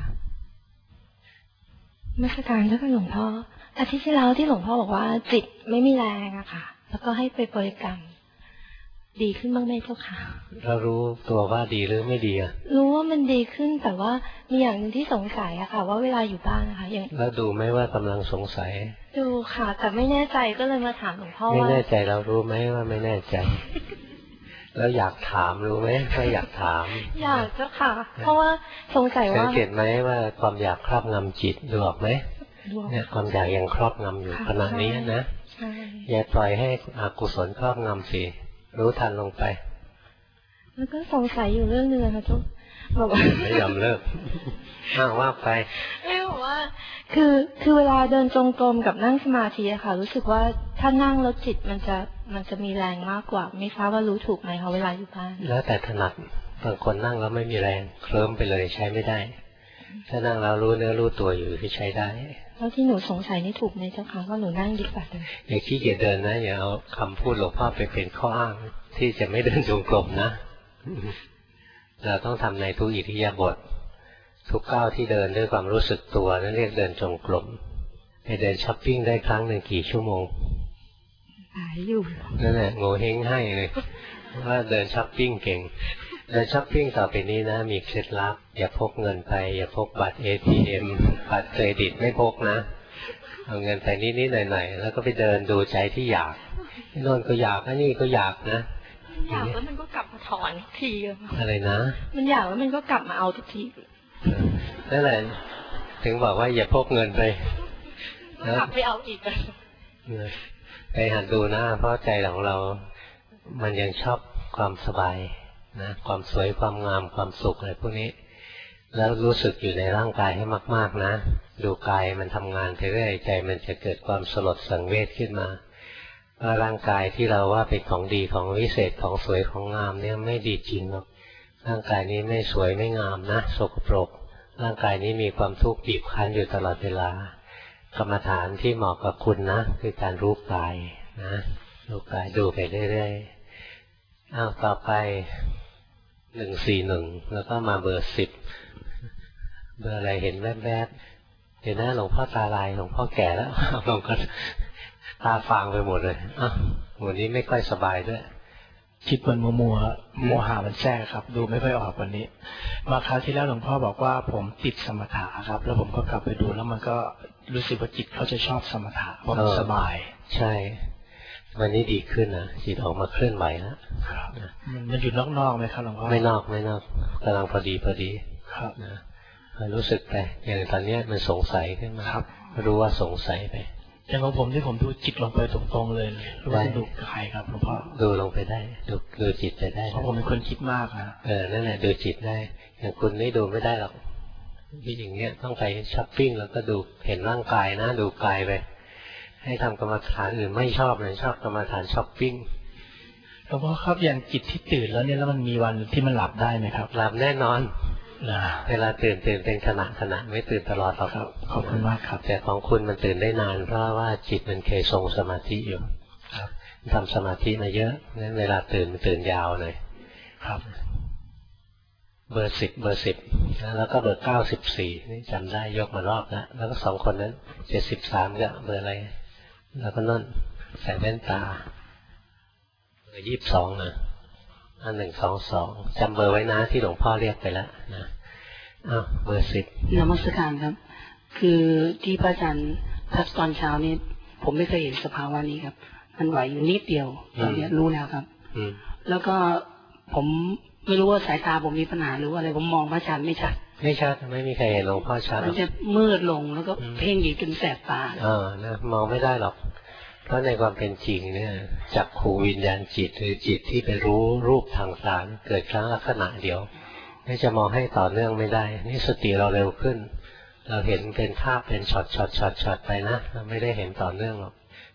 นมัสการเจ้าค่ะหลวงพ่ออาทิตย์ที่แล้วที่หลวงพ่อบอกว่าจิตไม่มีแรงอะค่ะแล้วก็ให้ไปบริกรรมดีขึ้นบ้างไหมเจ้าค่ะเรารู้ตัวว่าดีหรือไม่ดีอะรู้ว่ามันดีขึ้นแต่ว่ามีอย่างหนึ่งที่สงสัยอะค่ะว่าเวลาอยู่บ้านนะคะอย่างแล้วดูไหมว่ากำลังสงสัยดูค่ะแต่ไม่แน่ใจก็เลยมาถามหลวงพ่อว่าไม่แน่ใจเรารู้ไหมว่าไม่แน่ใจแล้วอยากถามรู้ไหมว่าอยากถามอยากเจ้าค่ะเพราะว่าสงสัยว่าสังเกตไหมว่าความอยากครอบงำจิตดูออกไหมเนี่ยความอยากยังครอบงำอยู่ขณะนี้นะอย่าปล่อยให้อกุศลครอบงำสิรู้ทันลงไปแล้วก็สงสัยอยู่เรื่องนึงค่ะทุกบอกว่าไม่ยอมเลิกอ้าวว่าไปไม่บอกว่าคือคือเวลาเดินจงกรมกับนั่งสมาธิอะค่ะรู้สึกว่าถ้านั่งแล้วจิตมันจะมันจะมีแรงมากกว่าไม่ทราบว่ารู้ถูกไหมคะเวลาอยู่บ้านแล้วแต่ถนัดบางคนนั่งแล้วไม่มีแรงเคลิ้มไปเลยใช้ไม่ได้ถ้านั่งแล้วรู้เนื้อรู้ตัวอยู่ที่ใช้ได้แล้วที่หนูสงสัยนี่ถูกไหมเจ้าค่ะว่าหนูนั่งดีกว่าเลยอย่าขี้เกียจเดินนะอย่าเอาคำพูดหลวงพ่อไปเป็นข้ออ้างที่จะไม่เดินจงกรมนะเราต้องทำในทุกอิริยาบถทุกก้าวที่เดินด้วยความรู้สึกตัวนั่นเรียกเดินจงกรมไปเดินช้อปปิ้งได้ครั้งหนึ่งกี่ชั่วโมงหายอยู่นั่นแหละโง่เฮงให้เลยว่าเดินช้อปปิ้งเก่งเดินช้อปปิ้งต่อไปนี้นะมีเคล็ดลับอย่าพกเงินไปอย่าพกบัตร เอ ที เอ็ม บัตรเครดิตไม่พกนะเอาเงินไปนิดๆหน่อยๆแล้วก็ไปเดินดูใจที่อยากโน่นก็อยากอันนี้ก็อยากนะอยากแล้วมันก็กลับมาถอนทุกทีอะไรนะมันอยากแล้วมันก็กลับมาเอาทุกทีนั่นแหละถึงบอกว่าอย่าพกเงินไปกลับไปเอาอีกไปหัดดูนะเพราะใจของเรามันยังชอบความสบายนะความสวยความงามความสุขอะไรพวกนี้แล้วรู้สึกอยู่ในร่างกายให้มากๆนะดูกายมันทำงานไปเรื่อยใจมันจะเกิดความสลดสังเวชขึ้นมาว่าร่างกายที่เราว่าเป็นของดีของวิเศษของสวยของงามเนี่ยไม่ดีจริงหรอกร่างกายนี้ไม่สวยไม่งามนะสกปรกร่างกายนี้มีความทุกข์บีบคั้นอยู่ตลอดเวลากรรมฐานที่เหมาะกับคุณนะคือการรู้กายนะรู้กายดูไปเรื่อยๆอ้าวต่อไปหนึ่งสี่หนึ่งแล้วก็มาเบอร์สิบเบอร์อะไรเห็นแวบๆเห็นหน้าหลวงพ่อตาลายหลวงพ่อแก่แล้วหลวงพ่อตาฟางไปหมดเลยอ้าววันนี้ไม่ค่อยสบายด้วยคิดมันมัวมัวโมหะมันแทรกครับดูไม่ค่อยออกวันนี้มาคราวที่แล้วหลวงพ่อบอกว่าผมติดสมถะครับแล้วผมก็กลับไปดูแล้วมันก็รู้สึกว่าจิตเขาจะชอบสมถะเพราะมันสบายใช่วันนี้ดีขึ้นนะจิตออกมาเคลื่อนไหวแล้วมันอยู่นอกๆไหมครับหลวงพ่อไม่นอกไม่นอกกำลังพอดีพอดีครับนะรู้สึกไปอย่างตอนนี้มันสงสัยขึ้นมารู้ว่าสงสัยไปอย่างของผมที่ผมดูจิตลงไปตรงๆเลยรู้ว่าดูกายครับหลวงพ่อดูลงไปได้ดูดูจิตไปได้เพราะผมเป็นคนคิดมากนะเออนั่นแหละดูจิตได้อย่างคุณนี่ดูไม่ได้หรอกที่อย่างเงี้ยต้องไปช้อปปิ้งแล้วก็ดูเห็นร่างกายนะดูกายไปให้ทำกรรมฐานอื่นไม่ชอบเลยชอบกรรมฐานช้อปปิ้งหลวงพ่อครับอย่างจิตที่ตื่นแล้วเนี่ยแล้วมันมีวันที่มันหลับได้ไหมครับหลับแน่นอนเวลาตื่นตื่นเป็นขณะขณะไม่ตื่นตลอดหรอกครับขอบคุณมากครับแต่ของคุณมันตื่นได้นานเพราะว่าจิตมันเคยทรงสมาธิอยู่ครับทำสมาธิมาเยอะงั้นเวลาตื่นมันตื่นยาวเลยครับเบอร์สิบเบอร์สิบแล้วก็เบอร์เก้าสิบสี่นี่จำได้ยกมารอบแล้วแล้วก็สองคนนั้นเจ็ดสิบสามก็เบอร์อะไรแล้วก็นั่นใส่แว่นตาเบอร์ยี่สิบสองนะอันหนึ่งสองสองจำเบอร์ไว้นะที่หลวงพ่อเรียกไปแล้วนะอ้าวเบอร์สิบนมัสการครับคือที่พระอาจารย์ทักตอนเช้านี้ผมไม่เคยเห็นสภาวะนี้ครับมันไหวอยู่นิดเดียวตอนนี้รู้แล้วครับแล้วก็ผมไม่รู้ว่าสายตาผมมีปัญหาหรือว่าอะไรผมมองพระอาจารย์ไม่ชัดไม่ชัดไม่มีใครเห็นหลวงพ่อชัดมันจะมืดลงแล้วก็เพ่งอยู่จนแสบตาเออนะมองไม่ได้หรอกเพราะในความเป็นจริงเนี่ยจักขูวิญญาณจิตหรือจิตที่ไปรู้รูปทางตาเกิดครั้งลักษณะเดียวไม่จะมองให้ต่อเนื่องไม่ได้นี่สติเราเร็วขึ้นเราเห็นเป็นภาพเป็นช็อตช็อตช็อตช็อตไปนะเราไม่ได้เห็นต่อเนื่องหรอก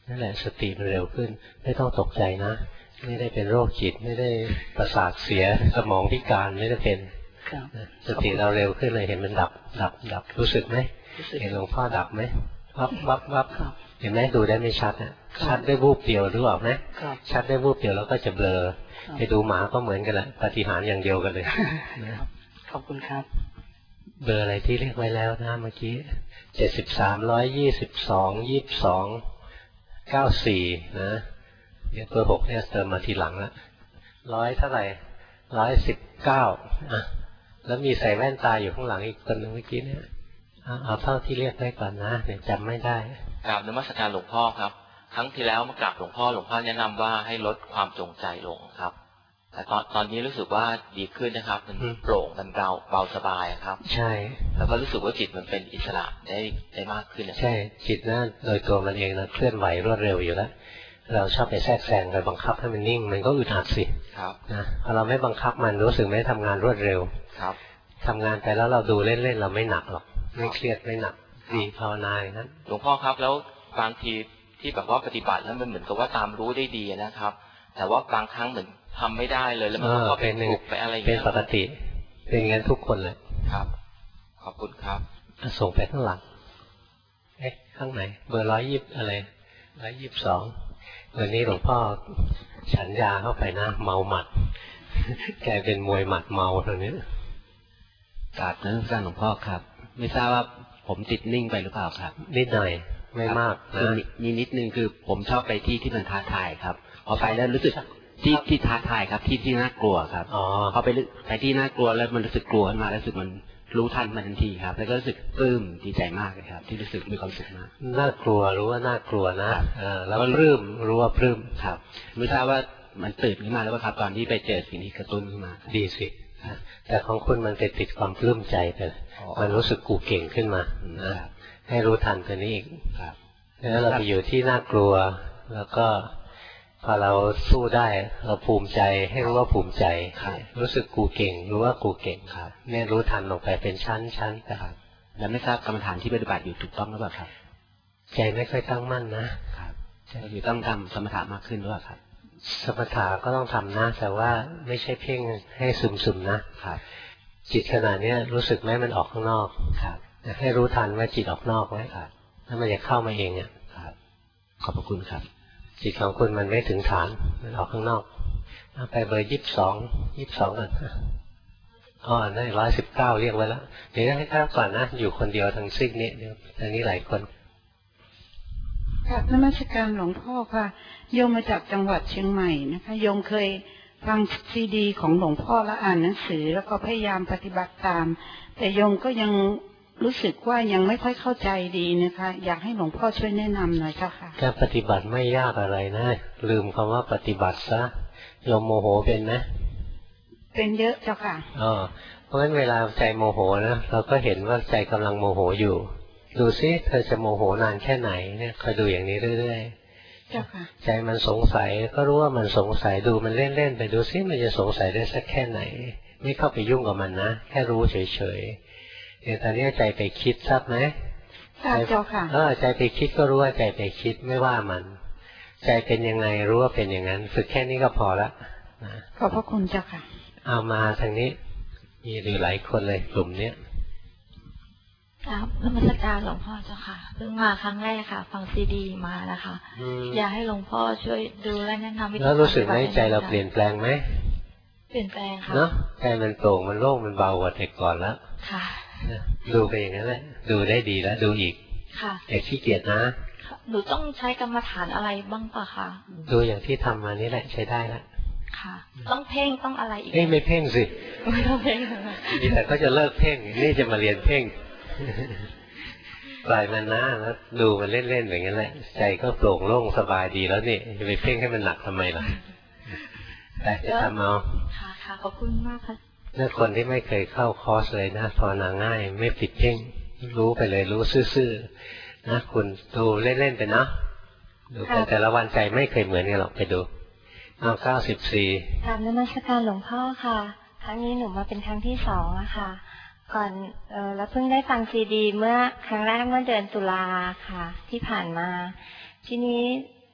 นั่นแหละสติมันเร็วขึ้นไม่ต้องตกใจนะไม่ได้เป็นโรคจิตไม่ได้ประสาทเสียสมองพิการไม่ได้เป็นสติเราเร็วขึ้นเลยเห็นมันดับดับดับรู้สึกไหมเห็นหลวงพ่อดับไหมวับวับวับเห็นไหมดูได้ไม่ชัดอ่ะชัดได้วูบเดียวรู้หรอไหมชัดได้วูบเดียวแล้วก็จะเบลอไปดูหมาก็เหมือนกันแหละปาฏิหาริย์อย่างเดียวกันเลยขอบคุณครับเบอร์อะไรที่เรียกไว้แล้วนะเมื่อกี้เจ็ดสิบสามร้อยยี่สิบสองยี่สิบสองเก้าสี่นะเบอร์หกเนี่ยเติมมาทีหลังละร้อยเท่าไหร่ร้อยสิบเก้าอ่ะแล้วมีใส่แว่นตาอยู่ข้างหลังอีกคนหนึ่งเมื่อกี้เนี่ยเอาเท่าที่เรียกได้ก่อนนะเดี๋ยวจำไม่ได้กราบนมัสการหลวงพ่อครับครั้งที่แล้วมากราบหลวงพ่อหลวงพ่อแนะนำว่าให้ลดความจงใจลงครับแต่ตอนตอนนี้รู้สึกว่าดีขึ้นนะครับมันโปร่งมันเบาเบาสบายครับใช่แล้วก็รู้สึกว่าจิตมันเป็นอิสระได้ได้มากขึ้นใช่จิตนั่นโดยตัวมันเองนะเคลื่อนไหวรวดเร็วอยู่แล้วเราชอบไปแทรกแซงไปบังคับให้มันนิ่งมันก็อึดอัดสิครับนะพอเราไม่บังคับมันรู้สึกไม่ทำงานรวดเร็วครับทำงานไปแล้วเราดูเล่นๆเราไม่หนักหรอกไม่เครียดไม่หนักดีภาวนาอย่างนั้นหลวงพ่อครับแล้วบางทีที่แบบว่าปฏิบัติแล้วมันเหมือนกับว่าตามรู้ได้ดีนะครับแต่ว่าบางครั้งเหมือนทำไม่ได้เลยแล้วมันก็เป็นหนึ่งไปอะไรอย่างเงี้ยเป็นปกติเป็นอย่างนั้นทุกคนเลยครับขอบคุณครับส่งไปข้างหลังเอ๊ะข้างไหนเบอร์ร้อยยี่สิบอะไรร้อยยี่สิบสองวันนี้หลวงพ่อฉันยาเข้าไปนะเมาหมัดแกเป็นมวยหมัดเมาตรงนี้กราบนักการหลวงพ่อครับไม่ทราบว่าผมติดนิ่งไปหรือเปล่าครับนิดหน่อยไม่มากนะมีนิดนึงคือผมชอบไปที่ที่มันท้าทายครับพอไปแล้วรู้สึกที่ที่ท้าทายครับที่ที่น่ากลัวครับอ๋อพอไปไปที่น่ากลัวแล้วมันรู้สึกกลัวขึ้นมาแล้วรู้สึกมันรู้ทันมันทันทีครับแล้วก็รู้สึกปลื้มดีใจมากเลยครับที่รู้สึกมีความสุขมากน่ากลัวรู้ว่าน่ากลัวนะแล้วปลื้มรู้ว่าปลื้มครับไม่ทราบว่ามันตื่นขึ้นมาแล้วว่าครับตอนที่ไปเจอสิ่งที่กระตุ้นขึ้นมาดีสิแต่ของคุณมันไปติดความปลื้มใจไปมันรู้สึกกูเก่งขึ้นมานะให้รู้ทันตัวนี้อีกแล้วเราไปอยู่ที่น่ากลัวแล้วก็พอเราสู้ได้เราภูมิใจให้รู้ว่าภูมิใจรู้สึกกูเก่งรู้ว่ากูเก่งเนี่ยรู้ทันลงไปเป็นชั้นชั้นไปแล้วไม่ทราบกรรมฐานที่ปฏิบัติอยู่ถูกต้องหรือเปล่าครับใจไม่ค่อยตั้งมั่นนะครับอยู่ต้องทำสมถะมากขึ้นหรือเปล่าครับสมถะก็ต้องทำนะแต่ว่าไม่ใช่เพ่งให้ซึมๆนะครับจิตขณะนี้รู้สึกไหมมันออกข้างนอกครับให้รู้ทันว่าจิตออกนอกไว้ถ้ามันจะเข้ามาเองเนี่ยขอบพระคุณครับจิตของคุณมันไม่ถึงฐานมันออกข้างนอกไปเบอร์ยี่สิบสองยี่สิบสองก่อนอ๋อได้ร้อยสิบเก้าเรียกไว้แล้วเดี๋ยวให้ข้าก่อนนะอยู่คนเดียวทางซิกนี้เดี๋ยวทางนี้หลายคนครับนมัสการหลวงพ่อค่ะโยมมาจากจังหวัดเชียงใหม่นะคะโยมเคยฟังซีดีของหลวงพ่อและอ่านหนังสือแล้วก็พยายามปฏิบัติตามแต่โยมก็ยังรู้สึกว่ายังไม่ค่อยเข้าใจดีนะคะอยากให้หลวงพ่อช่วยแนะนำหน่อยเจ้าค่ะการปฏิบัติไม่ยากอะไรนะลืมคำว่าปฏิบัติซะโยมโมโหเป็นไหมเป็นเยอะเจ้าค่ะอ๋อเพราะฉะนั้นเวลาใจโมโหนะเราก็เห็นว่าใจกำลังโมโหอยู่ดูซิเธอจะโมโหนานแค่ไหนเนี่ยคอยดูอย่างนี้เรื่อยๆเจ้าค่ะใจมันสงสัยก็รู้ว่ามันสงสัยดูมันเล่นๆไปดูซิมันจะสงสัยได้สักแค่ไหนไม่เข้าไปยุ่งกับมันนะแค่รู้เฉยๆเนี่ยตอนนี้ใจไปคิดทราบไหมทราบเจ้าค่ะเออใจไปคิดก็รู้ว่าใจไปคิดไม่ว่ามันใจเป็นยังไงรู้ว่าเป็นอย่างนั้นฝึกแค่นี้ก็พอละขอบพระคุณเจ้าค่ะเอามาทางนี้มีหลายคนเลยกลุ่มเนี้ยครับนมัสการหลวงพ่อเจ้าค่ะเพิ่งมาครั้งแรกค่ะฟังซีดีมานะคะอยากให้หลวงพ่อช่วยดูและแนะนำวิธีแล้วรู้สึกไหมใจเราเปลี่ยนแปลงไหมเปลี่ยนแปลงค่ะเนาะใจมันโปร่งมันโล่งมันเบากว่าแต่ก่อนแล้วค่ะดูไปอย่างนั้นแหละดูได้ดีแล้วดูอีกค่ะอย่าขี้เกียจนะหนูต้องใช้กรรมฐานอะไรบ้างปะคะดูอย่างที่ทำมานี่แหละใช้ได้แล้วค่ะต้องเพ่งต้องอะไรอีกเอ้ไม่เพ่งสิไม่ต้องเพ่งนี่แต่ก็จะเลิกเพ่งนี่จะมาเรียนเพ่งปล่อยมันนะแล้วดูมันเล่นๆอย่างนั้นแหละใจก็โปร่งโล่งสบายดีแล้วนี่จะไปเพ่งให้มันหนักทำไมล่ะแต่จะทำเอาค่ะค่ะขอบคุณมากค่ะถ้าคนที่ไม่เคยเข้าคอร์สเลยนะภาวนาง่ายไม่ผิดเพ่งรู้ไปเลยรู้ซื่อๆนะคุณดูเล่นๆไปนะดูแต่แต่ละวันใจไม่เคยเหมือนกันหรอกไปดูเอาเก้าสิบสี่กราบนมัสการหลวงพ่อค่ะครั้งนี้หนูมาเป็นครั้งที่สองอะค่ะก่อนเออแล้วเพิ่งได้ฟังซีดีเมื่อครั้งแรกเมื่อเดือนตุลาค่ะที่ผ่านมาทีนี้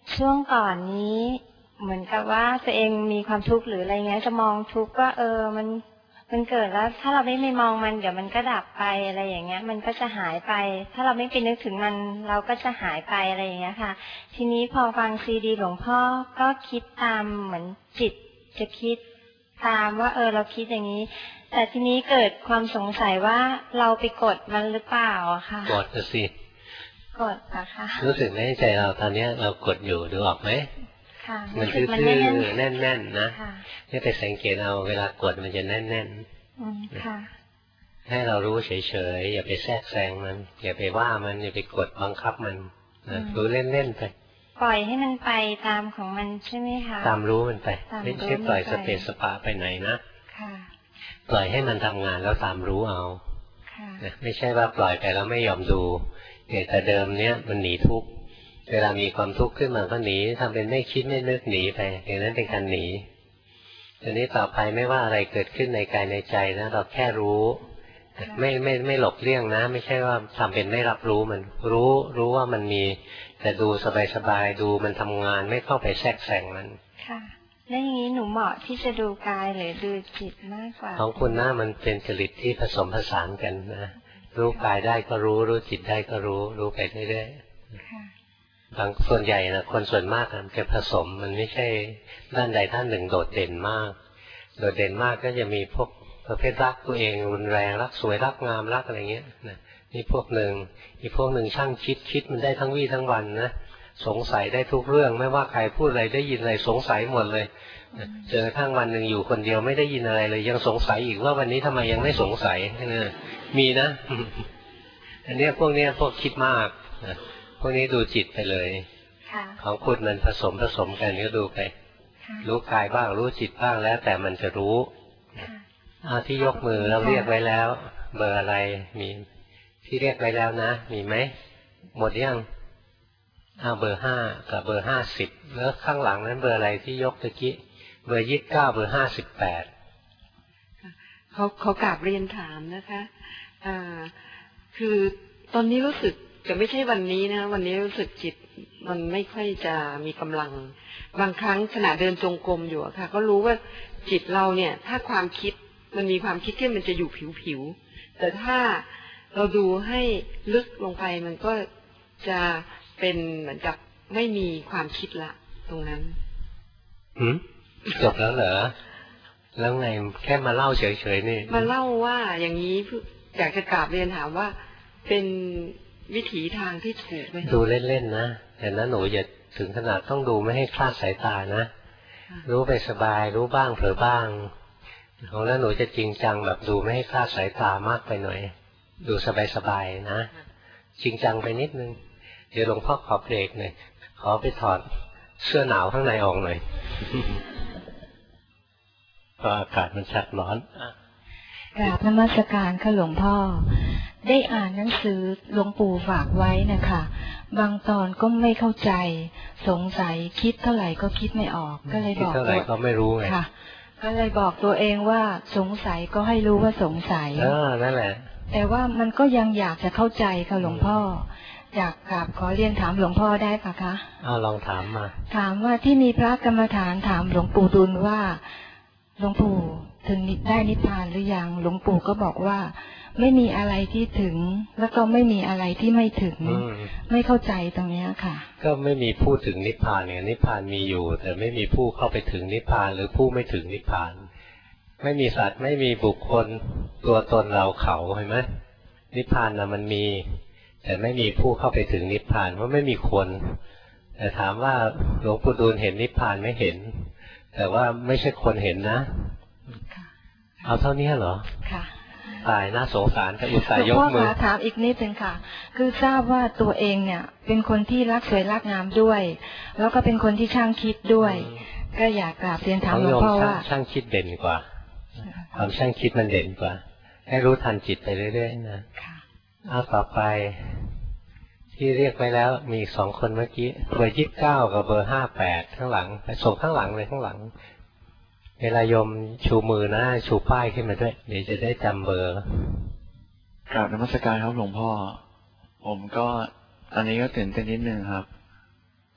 ช่วงก่อนนี้เหมือนกับว่าตัวเองมีความทุกข์หรืออะไรเงี้ยจะมองทุกข์ว่าเออมันมันเกิดแล้วถ้าเราไม่ไปมองมันเดี๋ยวมันก็ดับไปอะไรอย่างเงี้ยมันก็จะหายไป ถ้าเราไม่ไปนึกถึงมันเราก็จะหายไปอะไรอย่างเงี้ยค่ะทีนี้พอฟังซีดีหลวงพ่อก็คิดตามเหมือนจิตจะคิดตามว่าเออเราคิดอย่างนี้แต่ทีนี้เกิดความสงสัยว่าเราไปกดมันหรือเปล่าอะค่ะกดสิกดอะค่ะรู้สึกในใจเราตอนนี้เรากดอยู่ดูออกไหมค่ะมันทื่อๆแน่นๆนะนี่ไปสังเกตเอาเวลากดมันจะแน่นๆค่ะให้เรารู้เฉยๆอย่าไปแทรกแซงมันอย่าไปว่ามันอย่าไปกดบังคับมันนะรู้เล่นๆไปปล่อยให้มันไปตามของมันใช่ไหมคะตามรู้มันไปไม่ใช่ปล่อยสเปสสปะไปไหนนะปล่อยให้มันทำงานแล้วตามรู้เอาไม่ใช่ว่าปล่อยไปแล้วไม่ยอมดูแต่เดิมเนี้ยมันหนีทุกข์เวลามีความทุกข์ขึ้นมาก็หนีทำเป็นไม่คิดไม่นึกหนีไปอย่างนั้นเป็นการหนีทีนี้ต่อไปไม่ว่าอะไรเกิดขึ้นในกายในใจนะเราแค่รู้ไม่ไม่ไม่หลบเลี่ยงนะไม่ใช่ว่าทำเป็นไม่รับรู้มันรู้รู้ว่ามันมีแต่ดูสบายๆดูมันทำงานไม่เข้าไปแทรกแซงมันค่ะแล้วอย่างนี้หนูเหมาะที่จะดูกายหรือดูจิตมากกว่าของคุณหน้ามันเป็นจริตที่ผสมผสานกันนะรู้กายได้ก็รู้รู้จิตได้ก็รู้รู้ไปเรื่อยๆบางส่วนใหญ่นะคนส่วนมากมันจะผสมมันไม่ใช่ด้านใดด้านหนึ่งโดดเด่นมากโดดเด่นมากก็จะมีพวกประเภทรักตัวเองรุนแรงรักสวยรักงามรักอะไรเงี้ยนะนี่พวกหนึ่งอีกพวกหนึ่งช่างคิดคิดมันได้ทั้งวี่ทั้งวันนะสงสัยได้ทุกเรื่องไม่ว่าใครพูดอะไรได้ยินอะไรสงสัยหมดเลยเจอทั้งวันหนึ่งอยู่คนเดียวไม่ได้ยินอะไรเลยยังสงสัยอีกว่าวันนี้ทำไมยังไม่สงสัยนะมีนะอันนี้พวกนี้พวกคิดมากพวกนี้ดูจิตไปเลยของคุณมันผสมผสมกันก็ดูไปรู้กายบ้างรู้จิตบ้างแล้วแต่มันจะรู้อาที่ยกมือเราเรียกไว้แล้วเบอร์อะไรมีที่เรียกไว้แล้วนะมีไหมหมดยังอ้าวเบอร์ห้ากับเบอร์ห้าสิบแล้วข้างหลังนั้นเบอร์อะไรที่ยกตะกี้เบอร์ยี่สิบเก้าเบอร์ห้าสิบแปดเขาเขากราบเรียนถามนะคะอ่าคือตอนนี้รู้สึกจะไม่ใช่วันนี้นะวันนี้รู้สึกจิตมันไม่ค่อยจะมีกำลังบางครั้งขณะเดินจงกรมอยู่ค่ะก็รู้ว่าจิตเราเนี่ยถ้าความคิดมันมีความคิดที่มันจะอยู่ผิวๆแต่ถ้าเราดูให้ลึกลงไปมันก็จะเป็นเหมือนกับไม่มีความคิดละตรงนั้นหืมจบแล้วเหรอแล้วไงแค่มาเล่าเฉยๆนี่มาเล่าว่าอย่างนี้อยากจะกราบเรียนถามว่าเป็นวิถีทางที่ถูกไหมดูเล่นๆนะแต่นั้นหนูอย่าถึงขนาดต้องดูไม่ให้คลาดสายตานะรู้ไปสบายรู้บ้างเผลอบ้างของแล้วหนูจะจริงจังแบบดูไม่ให้คลาดสายตามากไปหน่อยดูสบายๆนะจริงจังไปนิดนึงเดี๋ยวหลวงพ่อขอเบรกหน่อยขอไปถอดเสื้อหนาวข้างในออกหน่อยเพราะอากาศมันชัดร้อนกราบนมัสการค่ะหลวงพ่อได้อ่านหนังสือหลวงปู่ฝากไว้นะคะบางตอนก็ไม่เข้าใจสงสัยคิดเท่าไหร่ก็คิดไม่ออกก็เลยบอกเท่าไหร่ก็ไม่รู้ไงค่ะก็เลยบอกตัวเองว่าสงสัยก็ให้รู้ว่าสงสัยเออนั่นแหละแต่ว่ามันก็ยังอยากจะเข้าใจค่ะหลวงพ่ออยากกราบขอเรียนถามหลวงพ่อได้ปะคะอ้าวลองถามมาถามว่าที่มีพระกรรมฐานถามหลวงปู่ดุลว่าหลวงปู่ถึงได้นิพพานหรือยังหลวงปู่ก็บอกว่าไม่มีอะไรที่ถึงแล้วก็ไม่มีอะไรที่ไม่ถึงไม่เข้าใจตรงนี้ค่ะก็ไม่มีผู้ถึงนิพพานเนี่ยนิพพานมีอยู่แต่ไม่มีผู้เข้าไปถึงนิพพานหรือผู้ไม่ถึงนิพพานไม่มีสัตว์ไม่มีบุคคลตัวตนเราเขาเห็นไหมนิพพานนะมันมีแต่ไม่มีผู้เข้าไปถึงนิพพานเพราะไม่มีคนแต่ถามว่าหลวงปู่ดูลเห็นนิพพานไม่เห็นแต่ว่าไม่ใช่คนเห็นนะเอาเท่านี้เหรอค่ะตายน่าสงสารก็อุตส่าห์ยกมือถามอีกนิดนึงค่ะคือทราบว่าตัวเองเนี่ยเป็นคนที่รักสวยรักงามด้วยแล้วก็เป็นคนที่ช่างคิดด้วยก็อยากกราบเรียนถามหลวงพ่อว่าช่างคิดเด่นกว่าความช่างคิดมันเด่นกว่าให้รู้ทันจิตไปเรื่อยๆนะเอาต่อไปที่เรียกไปแล้วมีสองคนเมื่อกี้เบอร์ยี่สิบเก้ากับเบอร์ห้าแปดข้างหลังไปส่งข้างหลังเลยข้างหลังเวลาโยมชูมือนะชูป้ายขึ้นมาด้วยเดี๋ยวจะได้จำเบอร์กราบนมัสการครับหลวงพ่อผมก็อันนี้ก็ตื่นเต้นนิดนึงครับ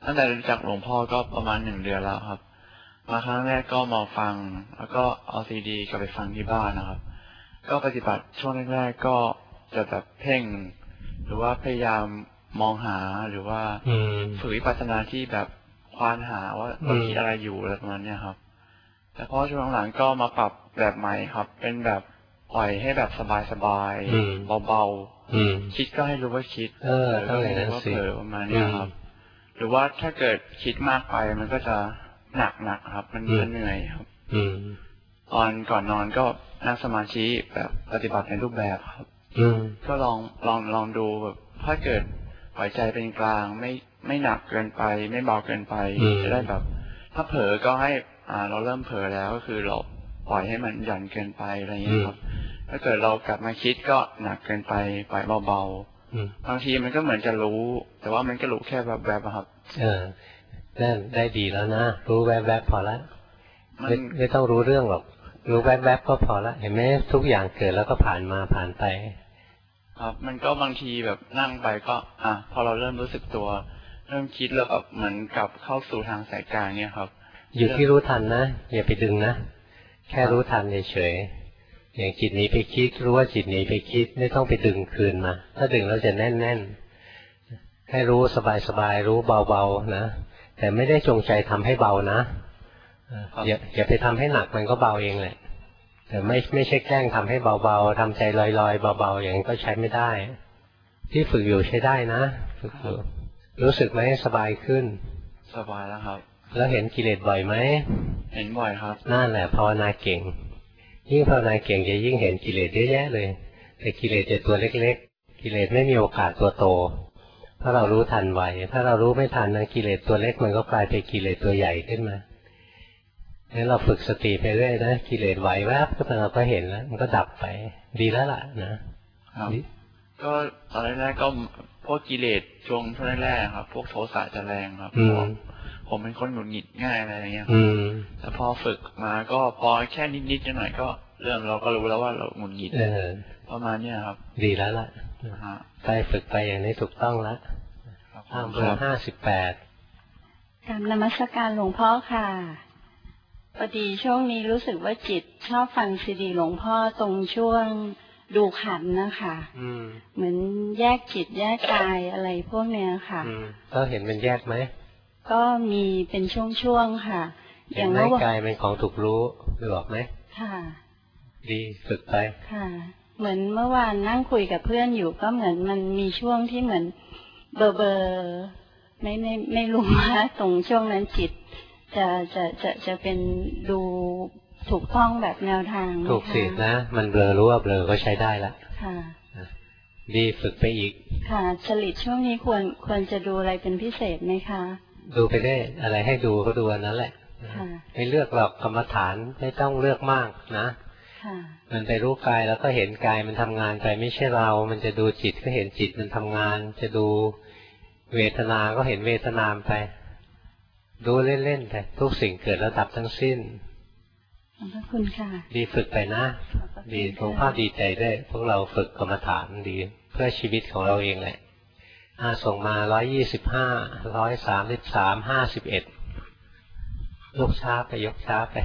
ตั้งแต่รู้จักหลวงพ่อก็ประมาณหนึ่งเดือนแล้วครับมาครั้งแรกก็มาฟังแล้วก็เอาซีดีกลับไปฟังที่บ้านนะครับก็ปฏิบัติช่วงแรกๆก็จะแบบเพ่งหรือว่าพยายามมองหาหรือว่าฝึกวิปัสสนาที่แบบควานหาว่าเราคิดอะไรอยู่อะไรประมาณนี้ครับแต่พอช่วงหลังก็มาปรับแบบใหม่ครับเป็นแบบปล่อยให้แบบสบายๆเบาๆคิดก็ให้รู้ว่าคิดเออก็ให้รู้ว่าเผลอประมาณนี้ครับหรือว่าถ้าเกิดคิดมากไปมันก็จะหนักหนักครับมันจะเหนื่อยครับตอนก่อนนอนก็นั่งสมาธิแบบปฏิบัติในรูปแบบครับก็ลองลองลองดูแบบถ้าเกิดปล่อยใจเป็นกลางไม่ไม่หนักเกินไปไม่เบาเกินไปจะได้แบบถ้าเผลอก็ให้อ่าเราเริ่มเผลอแล้วก็คือเราปล่อยให้มันหย่อนเกินไปอะไรอย่างนี้ครับถ้าเกิดเรากลับมาคิดก็หนักเกินไปปล่อยเบาๆบางทีมันก็เหมือนจะรู้แต่ว่ามันก็รู้แค่แบบแบบครับเออนั่นได้ดีแล้วนะรู้แวบๆพอละไม่ไม่ต้องรู้เรื่องหรอกรู้แวบๆก็พอละเห็นไหมทุกอย่างเกิดแล้วก็ผ่านมาผ่านไปครับมันก็บางทีแบบนั่งไปก็อ่ะพอเราเริ่มรู้สึกตัวเริ่มคิดแล้วแบบเหมือนกลับเข้าสู่ทางสายกลางเนี่ยครับอยู่ที่รู้ทันนะอย่าไปดึงนะแค่รู้ทันเฉยๆอย่างจิตหนีไปคิดรู้ว่าจิตหนีไปคิดไม่ต้องไปดึงคืนมาถ้าดึงแล้วจะแน่นๆให้รู้สบายๆรู้เบาๆนะแต่ไม่ได้จงใจทำให้เบานะอย่าอย่าไปทำให้หนักมันก็เบาเองแหละแต่ไม่ไม่ใช่แกล้งทำให้เบาๆทำใจลอยๆเบาๆอย่างนี้ก็ใช้ไม่ได้ที่ฝึกอยู่ใช้ได้นะฝึกอยู่รู้สึกไหมสบายขึ้นสบายแล้วครับแล้วเห็นกิเลสบ่อยไหมเห็นบ่อยครับนั่นแหละภาวนาเก่งยิ่งภาวนาเก่งจะยิ่งเห็นกิเลสเยอะแยะเลยแต่กิเลสจะตัวเล็กๆกิเลสไม่มีโอกาสตัวโตถ้าเรารู้ทันไวถ้าเรารู้ไม่ทันนะกิเลสตัวเล็กมันก็กลายเป็นกิเลสตัวใหญ่ขึ้นมางั้นเราฝึกสติไปเรื่อยนะกิเลสไหวแวบก็เราก็เห็นแล้วมันก็ดับไปดีแล้วล่ะนะครับก็ตอนแรกๆก็พวกกิเลสช่วงตอนแรกๆครับพวกโทสะจะแรงครับผมเป็นคนหงุดหงิดง่ายอะไรอย่างเงี้ยแต่พอฝึกมาก็พอแค่นิดๆหน่อยก็เรื่องเราก็รู้แล้วว่าเราหงุดหงิดประมาณนี้ครับดีแล้วล่ะไปฝึกไปอย่างนี้ถูกต้องแล้วห้าเบอร์ห้าสิบแปดกราบนมัสการหลวงพ่อค่ะพอดีช่วงนี้รู้สึกว่าจิตชอบฟังซีดีหลวงพ่อตรงช่วงดูขันนะคะเหมือนแยกจิตแยกกายอะไรพวกเนี้ยค่ะก็เห็นมันแยกไหมก็มีเป็นช่วงๆค่ะอย่างว่ากายเป็นของถูกรู้ดูออกไหมค่ะดีฝึกไปค่ะเหมือนเมื่อวานนั่งคุยกับเพื่อนอยู่ก็เหมือนมันมีช่วงที่เหมือนเบอร์เบอร์ไม่ไม่ไม่รู้ว่าตรงช่วงนั้นจิตจะจะจะจะเป็นดูถูกต้องแบบแนวทางถูกสินะมันเบลอรู้ว่าเบลอก็ใช้ได้ละค่ะดีฝึกไปอีกค่ะจริตช่วงนี้ควรควรจะดูอะไรเป็นพิเศษไหมคะดูไปได้อะไรให้ดูก็ดูอันนั้นแหละไม่เลือกหรอกกรรมฐานไม่ต้องเลือกมากนะมันไปรู้กายแล้วก็เห็นกายมันทำงานไปไม่ใช่เรามันจะดูจิตก็เห็นจิตมันทำงานจะดูเวทนาก็เห็นเวทนามไปดูเล่นๆไปทุกสิ่งเกิดแล้วดับทั้งสิ้นขอบคุณค่ะดีฝึกไปนะดีหลวงพ่อดีใจด้วยพวกเราฝึกกรรมฐานดีเพื่อชีวิตของเราเองแหละอ่าส่งมาร้อยยี่สิบห้าร้อยสามสิบสามห้าสิบเอ็ดยกช้าไปยกช้าไป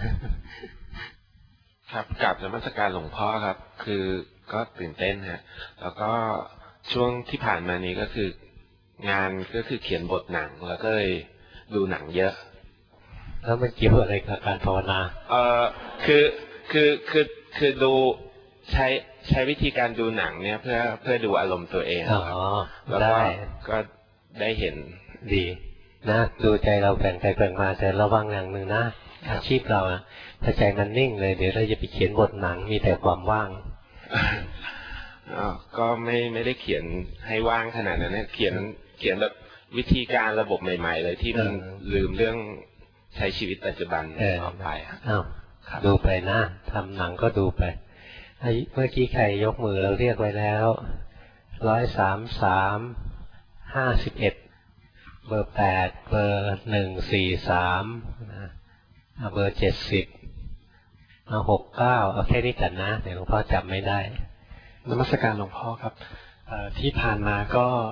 ครับกราบนมัสการหลวงพ่อครับคือก็ตื่นเต้นฮะแล้วก็ช่วงที่ผ่านมานี้ก็คืองานก็คือเขียนบทหนังแล้วก็เลยดูหนังเยอะแล้วมันเกี่ยวอะไรกับการภาวนาเอ่อคือคือคือคือดูใช้ใช้วิธีการดูหนังเนี่ยเพื่อเพื่อดูอารมณ์ตัวเองอ๋อแล้วก็ก็ได้เห็นดีนะดูใจเราแบ่งไปแบ่งมาแต่ระวังอย่างหนึ่งนะอาชีพเราอะถ้าใจมันนิ่งเลยเดี๋ยวเราจะไปเขียนบทหนังมีแต่ความว่างอ๋อก็ไม่ไม่ได้เขียนให้ว่างขนาดนั้นเขียนเขียนแบบวิธีการระบบใหม่ๆเลยที่มันลืมเรื่องใช้ชีวิตปัจจุบันออกไปอ้าวดูไปนะทำหนังก็ดูไปเมื่อกี้ใครยกมือเราเรียกไว้แล้วร้อยสามสามห้าสิบเอ็ดเบอร์แปดเบอร์หนึ่งสี่สามเบอร์เจ็ดสิบเอาหกเก้าเอาแค่นี้กันนะเดี๋ยวหลวงพ่อจำไม่ได้นมัสการหลวงพ่อครับที่ผ่านมาก็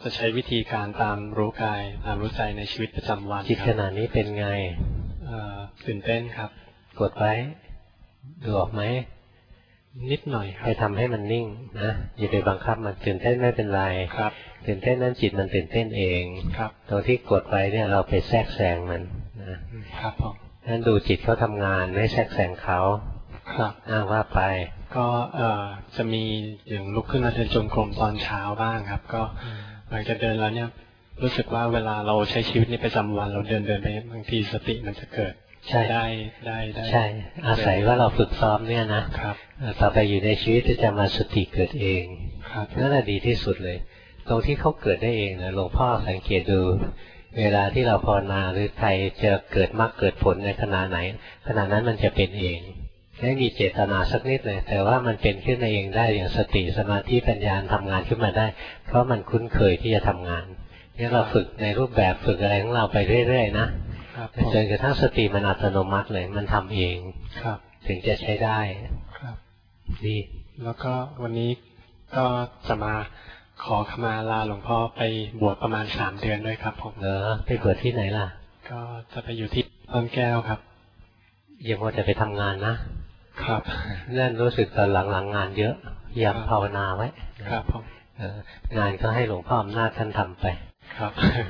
จะใช้วิธีการตามรู้กายตามรู้ใจในชีวิตประจำวันจิตขณะนี้เป็นไงตื่นเต้นครับกดไว้ดูออกไหมนิดหน่อยครับไปทำให้มันนิ่งนะอย่าไปบังคับมันตื่นเต้นไม่เป็นไรครับตื่นเต้นนั้นจิตมันตื่นเต้นเองครับตรงที่กดไว้เนี่ยเราไปแทรกแซงมันนะครับผมนั้นดูจิตเขาทำงานไม่แทรกแซงเขาครับอ้าว่าไปก็เอ่อจะมีอย่างลุกขึ้นมาเดินจงกรมตอนเช้าบ้างครับก็หลังจากเดินแล้วเนี่ยรู้สึกว่าเวลาเราใช้ชีวิตในประจำวันเราเดินเดินไปบางทีสติมันจะเกิดใช่ได้ได้ได้ใช่อาศัยว่าเราฝึกซ้อมเนี่ยนะครับต่อไปอยู่ในชีวิตจะมาสติเกิดเองครับนั่นแหละดีที่สุดเลยตรงที่เขาเกิดได้เองนะหลวงพ่อสังเกตดูเวลาที่เราภาวนาหรือใครจะเกิดมรรคเกิดผลในขณะไหนขณะนั้นมันจะเป็นเองไม่มีเจตนาสักนิดเลยแต่ว่ามันเป็นขึ้นมาเองได้อย่างสติสมาธิปัญญาทำงานขึ้นมาได้เพราะมันคุ้นเคยที่จะทำงานนี่เราฝึกในรูปแบบฝึกอะไรของเราไปเรื่อยๆนะจนกระทั่งสติมันอัตโนมัติเลยมันทำเองครับถึงจะใช้ได้ครับดีแล้วก็วันนี้ก็จะมาขอขมาลาหลวงพ่อไปบวชประมาณสามเดือนด้วยครับผมเออไปบวชที่ไหนล่ะก็จะไปอยู่ที่ต้นแก้วครับอย่ามัวแต่ไปทำงานนะครับนั่นรู้สึกตอนหลังๆงานเยอะอย่าภาวนาไว้ครับผมงานก็ให้หลวงพ่ออำนาจท่านทำไปครับ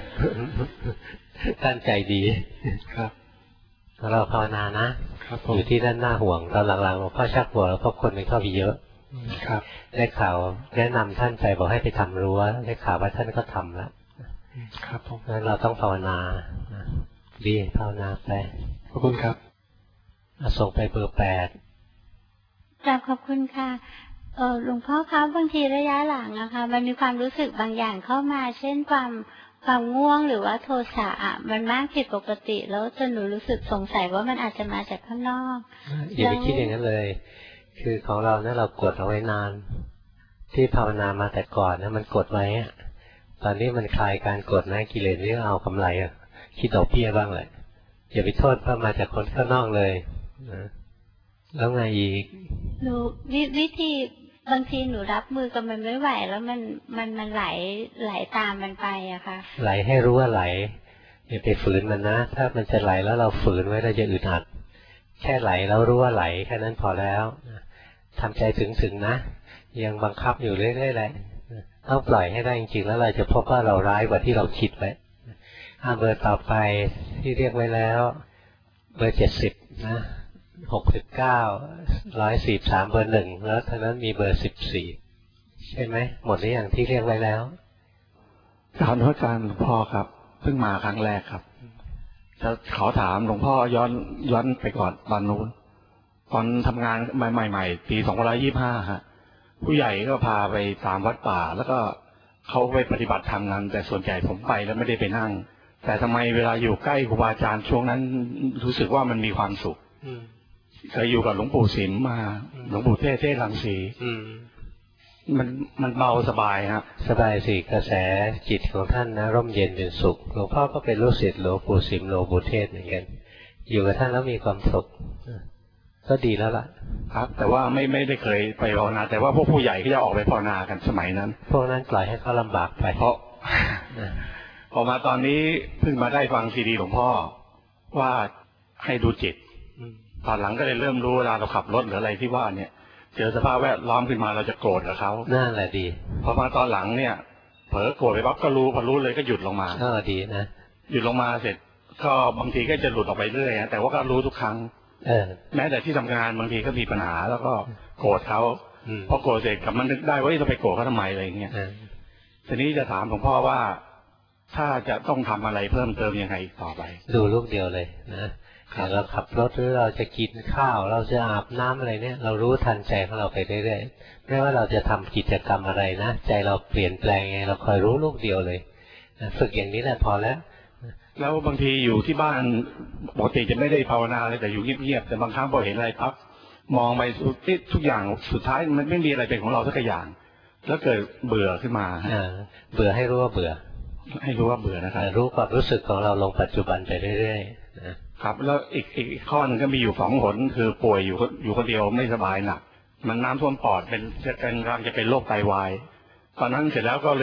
ท่านใจดีครับเราภาวนานะอยู่ที่ด้านหน้าห่วงตอนหลังๆหลวงพ่อชักห่วงแล้วเพราะคนมันเข้าไปเยอะครับได้ข่าวแนะนำท่านไปบอกให้ไปทำรั้วได้ข่าวว่าท่านก็ทำแล้วครับผมงั้นเราต้องภาวนาดีภาวนาไปขอบคุณครับส่งไปเบอร์แปดกราบขอบคุณค่ะเออหลวงพ่อครับบางทีระยะหลังนะคะมันมีความรู้สึกบางอย่างเข้ามาเช่นความความง่วงหรือว่าโทสะอ่ะมันมากผิดปกติแล้วจนหนูรู้สึกสงสัยว่ามันอาจจะมาจากข้างนอกอย่าไปคิดอย่างนั้นเลยคือของเราเนี่ยเรากดเอาไว้นานที่ภาวนามาแต่ก่อนนะมันกดไว้ตอนนี้มันคลายการกดนะกิเลสนี่เอากำไรอ่ะคิดดอกเบี้ยบ้างแหละอย่าไปโทษเพราะมาจากคนข้างนอกเลยนะแล้วไงอีกหนูวิธีบางทีหนูรับมือกับมันไม่ไหวแล้วมันมันมันไหลไหลตามมันไปอะค่ะไหลให้รู้ว่าไหลอย่าไปฝืนมันนะถ้ามันจะไหลแล้วเราฝืนไว้เราจะอึดอัดแค่ไหลแล้วรู้ว่าไหลแค่นั้นพอแล้วทำใจถึงๆนะยังบังคับอยู่เรื่อยๆแหละต้องปล่อยให้ได้จริงๆแล้วเราจะพบว่าเราร้ายกว่าที่เราคิดไว้เบอร์ต่อไปที่เรียกไว้แล้วเบอร์เจ็ดสิบนะหกสิบเก้าร้อยสี่สามเบอร์หนึ่งแล้วท่านั้นมีเบอร์สิบสี่ใช่ไหมหมดหรือยังที่เรียกไว้แล้วกราบนมัสการหลวงพ่อครับเพิ่งมาครั้งแรกครับจะขอถามหลวงพ่อย้อนย้อนไปก่อนตอนนู้นตอนทำงานใหม่ๆปีสองพันยี่สิบห้าฮะผู้ใหญ่ก็พาไปตามวัดป่าแล้วก็เขาไปปฏิบัติธรรมนั้นแต่ส่วนใหญ่ผมไปแล้วไม่ได้ไปนั่งแต่ทำไมเวลาอยู่ใกล้ครูบาอาจารย์ช่วงนั้นรู้สึกว่ามันมีความสุขเคยอยู่กับหลวงปู่สิมมาหลวงปู่เทศเทศรังสีมันมันเบาสบายครับสบายสิกระแสจิตของท่านนะร่มเย็นเป็นสุขหลวงพ่อก็เป็นลูกศิษย์หลวงปู่สิมหลวงปู่เทศเหมือนกันอยู่กับท่านแล้วมีความสุขก็ดีแล้วล่ะครับแต่ว่าไม่ไม่ได้เคยไปภาวนาแต่ว่าพวกผู้ใหญ่ก็จะออกไปภาวนากันสมัยนั้นพวกนั้นปล่อยให้เขาลำบากไปเพราะพอมาตอนนี้เพิ่งมาได้ฟังซีดีหลวงพ่อว่าให้ดูจิตตอนหลังก็เลยเริ่มรู้เวลาเราขับรถหรืออะไรที่ว่าเนี่ยเจอสภาพแวดล้อมขึ้นมาเราจะโกรธกับเขานั่นแหละดีพอมาตอนหลังเนี่ยเผลอโกรธไปปั๊บก็รู้พอรู้เลยก็หยุดลงมาก็ดีนะหยุดลงมาเสร็จก็บางทีก็จะหลุดออกไปเรื่อยแต่ว่าก็รู้ทุกครั้งเออแม้แต่ที่ทำงานบางทีก็มีปัญหาแล้วก็โกรธเขาพอโกรธเสร็จกลับมันนึกได้ว่าจะไปโกรธเขาทำไมอะไรอย่างเงี้ยทีนี้จะถามหลวงพ่อว่าถ้าจะต้องทำอะไรเพิ่มเติมยังไงต่อไปดูลูกเดียวเลยนะเราขับรถหรือเราจะกินข้าวเราจะอาบน้ำอะไรเนี่ยเรารู้ทันใจของเราไปเรื่อยๆไม่ว่าเราจะทำกิจกรรมอะไรนะใจเราเปลี่ยนแปลงไงเราคอยรู้ลูกเดียวเลยฝึกอย่างนี้แหละพอแล้วแล้วบางทีอยู่ที่บ้านปกติจะไม่ได้ภาวนาเลยแต่อยู่เงียบๆแต่บางครั้งพอเห็นอะไรปั๊บมองไปทุกอย่างสุดท้ายมันไม่มีอะไรเป็นของเราสักอย่างแล้วเกิดเบื่อขึ้นมาเบื่อให้รู้ว่าเบื่อให้รู้ว่าเบื่อนะครับรู้ความรู้สึกของเราลงปัจจุบันไปเรื่อยๆนะครับแล้วอีกอีกข้อนึงก็มีอยู่สองผลคือป่วยอยู่อยู่คนเดียวไม่สบายหนักมันน้ำท่วมปอดเป็นจะเป็นกำลังจะเป็นโรคไตวายตอนนั้นเสร็จแล้วก็เลย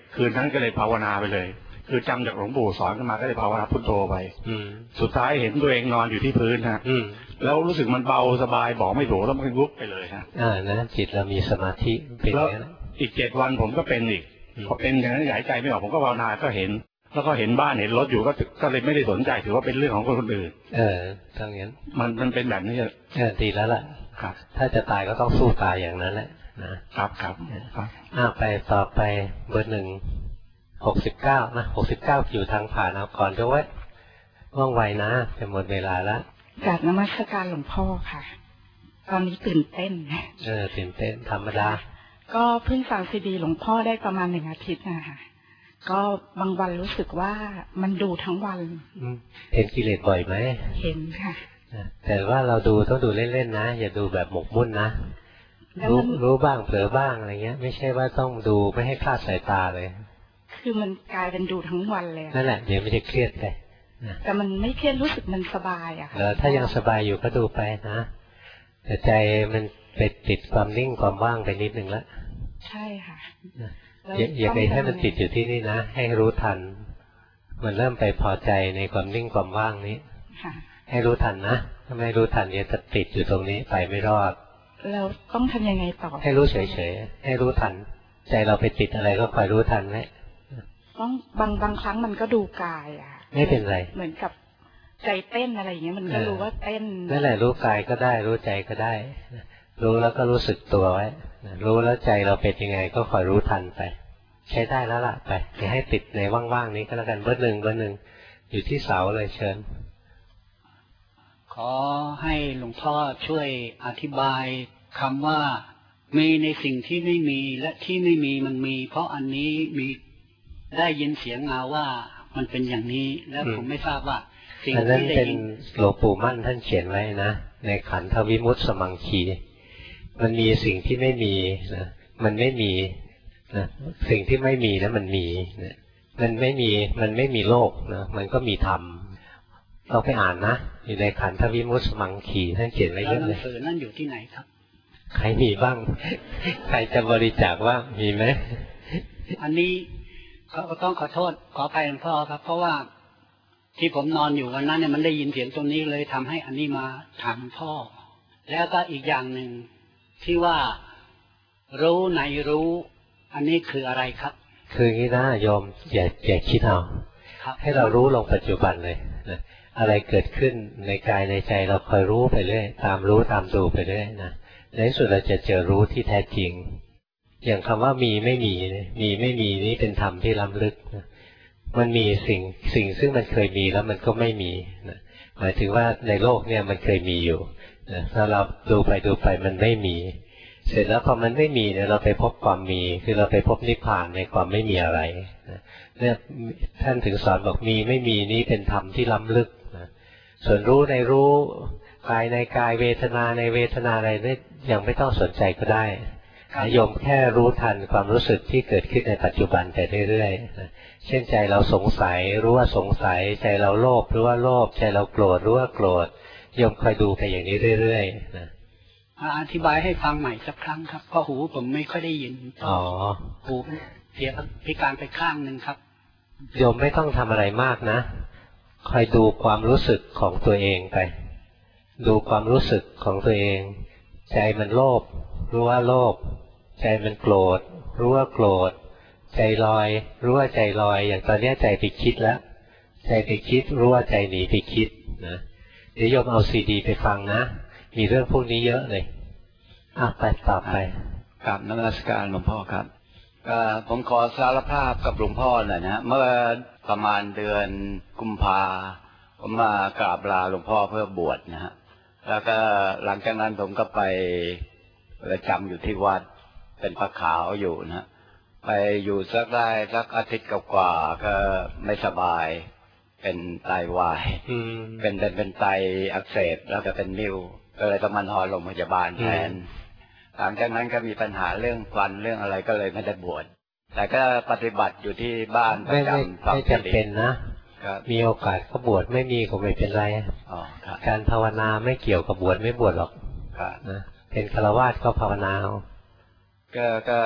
คืนนั้นก็เลยภาวนาไปเลย คือจำจากหลวงปู่สอนกันมาก็เลยภาวนาพุทโธไปสุดท้ายเห็นตัวเองนอนอยู่ที่พื้นฮะแล้วรู้สึกมันเบาสบายบอกไม่ถูกแล้วมันวุบไปเลยฮะอ่านะจิตเรามีสมาธิเป็นอย่างนั้นอีกเจ็ดวันผมก็เป็นอีกพอเป็นอย่างนั้นหายใจไม่ออกผมก็ภาวนาก็เห็นแล้วก็เห็นบ้านเห็นรถอยู่ก็ก็เลยไม่ได้สนใจถือว่าเป็นเรื่องของคนอื่นเออทั้งนั้นมันมันเป็นแบบนี้เออดีแล้วล่ะครับถ้าจะตายก็ต้องสู้ตายอย่างนั้นแหละนะครับครับอ่าไปต่อไปเบอร์หนึ่งหกสิบเก้านะหกสิบเก้าอยู่ทางผ่านเอาก่อนด้วยว่องไวนะจะหมดเวลาแล้วกราบนมัสการหลวงพ่อค่ะตอนนี้ตื่นเต้นเออตื่นเต้นธรรมดาก็เพิ่งฟังซีดีหลวงพ่อได้ประมาณหนึ่งอาทิตย์นะคะก็บางวันรู้สึกว่ามันดูทั้งวันเห็นกิเลสบ่อยไหมเห็นค่ะแต่ว่าเราดูต้องดูเล่นๆนะอย่าดูแบบหมกมุ่นนะรู้รู้บ้างเผลอบ้างอะไรเงี้ยไม่ใช่ว่าต้องดูไม่ให้คลาดสายตาเลยคือมันกลายเป็นดูทั้งวันเลยนั่นแหละเดี๋ยวไม่จะเครียดไปแต่มันไม่เครียดรู้สึกมันสบายอะค่ะถ้ายังสบายอยู่ก็ดูไปนะแต่ใจมันไปติดความนิ่งความว่างไปนิดนึงแล้วใช่ค่ะอย่าไปให้มันติดอยู่ที่นี่นะให้รู้ทันมันเริ่มไปพอใจในความนิ่งความว่างนี้ให้รู้ทันนะถ้าไม่รู้ทันเนี่ยจะติดอยู่ตรงนี้ไปไม่รอดเราต้องทำยังไงต่อให้รู้เฉยๆให้รู้ทันใจเราไปติดอะไรก็คอยรู้ทันไว้ต้องบางบางครั้งมันก็ดูกายอ่ะไม่เป็นไรเหมือนกับใจเต้นอะไรอย่างเงี้ยมันก็รู้ว่าเต้นนั่นแหละรู้กายก็ได้รู้ใจก็ได้รู้แล้วก็รู้สึกตัวไว้รู้แล้วใจเราเป็นยังไงก็คอยรู้ทันไปใช้ได้แล้วล่ะไปอย่าให้ติดในว่างๆนี้ก็แล้วกันเบอร์หนึ่งเบอร์หนึ่งอยู่ที่เสาเลยเชิญขอให้หลวงพ่อช่วยอธิบายคำว่ามีในสิ่งที่ไม่มีและที่ไม่มีมันมีเพราะอันนี้มีได้ยินเสียงมาว่ามันเป็นอย่างนี้แล้วผมไม่ทราบว่าสิ่งที่ได้ยินหลวงปู่มั่นท่านเขียนไว้นะในขันธวิมุตติสมังคีมันมีสิ่งที่ไม่มีนะมันไม่มีนะสิ่งที่ไม่มีนะมันมีนะมันไม่มีมันไม่มีโลกนะมันก็มีธรรมเราไปอ่านนะอยู่ในขันธวิมุตติสมังคีท่านเขียนไว้เยอะเลยหนังสือนั่นอยู่ที่ไหนครับใครมีบ้างใครจะบริจาคบ้างมีไหมอันนี้เขาต้องขอโทษขออภัยหลวงพ่อครับเพราะว่าที่ผมนอนอยู่วันนั้นเนี่ยมันได้ยินเสียงตรงนี้เลยทำให้อันนี้มาถามพ่อแล้วก็อีกอย่างหนึ่งที่ว่ารู้ในรู้อันนี้คืออะไรครับคืออย่างนี้นะโยมอย่าอย่าคิดเอาให้เรารู้ลงปัจจุบันเลยนะอะไรเกิดขึ้นในกายในใจเราคอยรู้ไปเรื่อยตามรู้ตามดูไปเรื่อยนะในที่สุดเราจะเจอรู้ที่แท้จริงอย่างคำว่ามีไม่มีมีไม่มีนี่เป็นธรรมที่ล้ำลึกนะมันมีสิ่งสิ่งซึ่งมันเคยมีแล้วมันก็ไม่มีนะหมายถึงว่าในโลกเนี่ยมันเคยมีอยู่นะถ้าเราดูไปดูไปมันไม่มีเสร็จแล้วพอมันไม่มีเนี่ยเราไปพบความมีคือเราไปพบนิพพานในความไม่มีอะไรนะเนี่ยท่านถึงสอนบอกมีไม่มีนี่เป็นธรรมที่ล้ำลึกนะส่วนรู้ในรู้กายในกายเวทนาในเวทนาอะไรนี่ยังไม่ต้องสนใจก็ได้โยมแค่รู้ทันความรู้สึกที่เกิดขึ้นในปัจจุบันไปเรื่อยๆเช่นใจเราสงสัยรู้ว่าสงสัยใจเราโลภรู้ว่าโลภใจเราโกรธรู้ว่าโกรธโยมคอยดูไปอย่างนี้เรื่อยๆนะอธิบายให้ฟังใหม่สักครั้งครับเพราะหูผมไม่ค่อยได้ยินอ๋อหูเสียพิการไปข้างหนึ่งครับโยมไม่ต้องทำอะไรมากนะคอยดูความรู้สึกของตัวเองไปดูความรู้สึกของตัวเองใจมันโลภรู้ว่าโลภใจมันโกรธรู้ว่าโกรธใจลอยรู้ว่าใจลอยอย่างตอนนี้ใจไปคิดแล้วใจไปคิดรู้ว่าใจหนีไปคิดนะเดี๋ยวโยมเอาซีดีไปฟังนะมีเรื่องพวกนี้เยอะเลยอ่ะไปต่อไปกราบนมัสการหลวงพ่อครับผมขอสารภาพกับหลวงพ่อหน่อยนะเมื่อประมาณเดือนกุมภาผมมากราบลาหลวงพ่อเพื่อบวชนะฮะแล้วก็หลังจากนั้นผมก็ไปประจำอยู่ที่วัดเป็นพระขาวอยู่นะไปอยู่สักได้สักอาทิตย์กว่าก็ไม่สบายเป็นไตวายเป็นเป็นเป็นไตอักเสบแล้วก็เป็นนิ่วก็เลยต้องมานอนโรงพยาบาลแทนหลังจากนั้นก็มีปัญหาเรื่องฟันเรื่องอะไรก็เลยไม่ได้บวชแต่ก็ปฏิบัติอยู่ที่บ้านประจำไม่จำเป็นนะมีโอกาสก็บวชไม่มีก็ไม่เป็นไรการภาวนาไม่เกี่ยวกับบวชไม่บวชหรอกนะเป็นฆราวาสก็ภาวนาก็ก็พ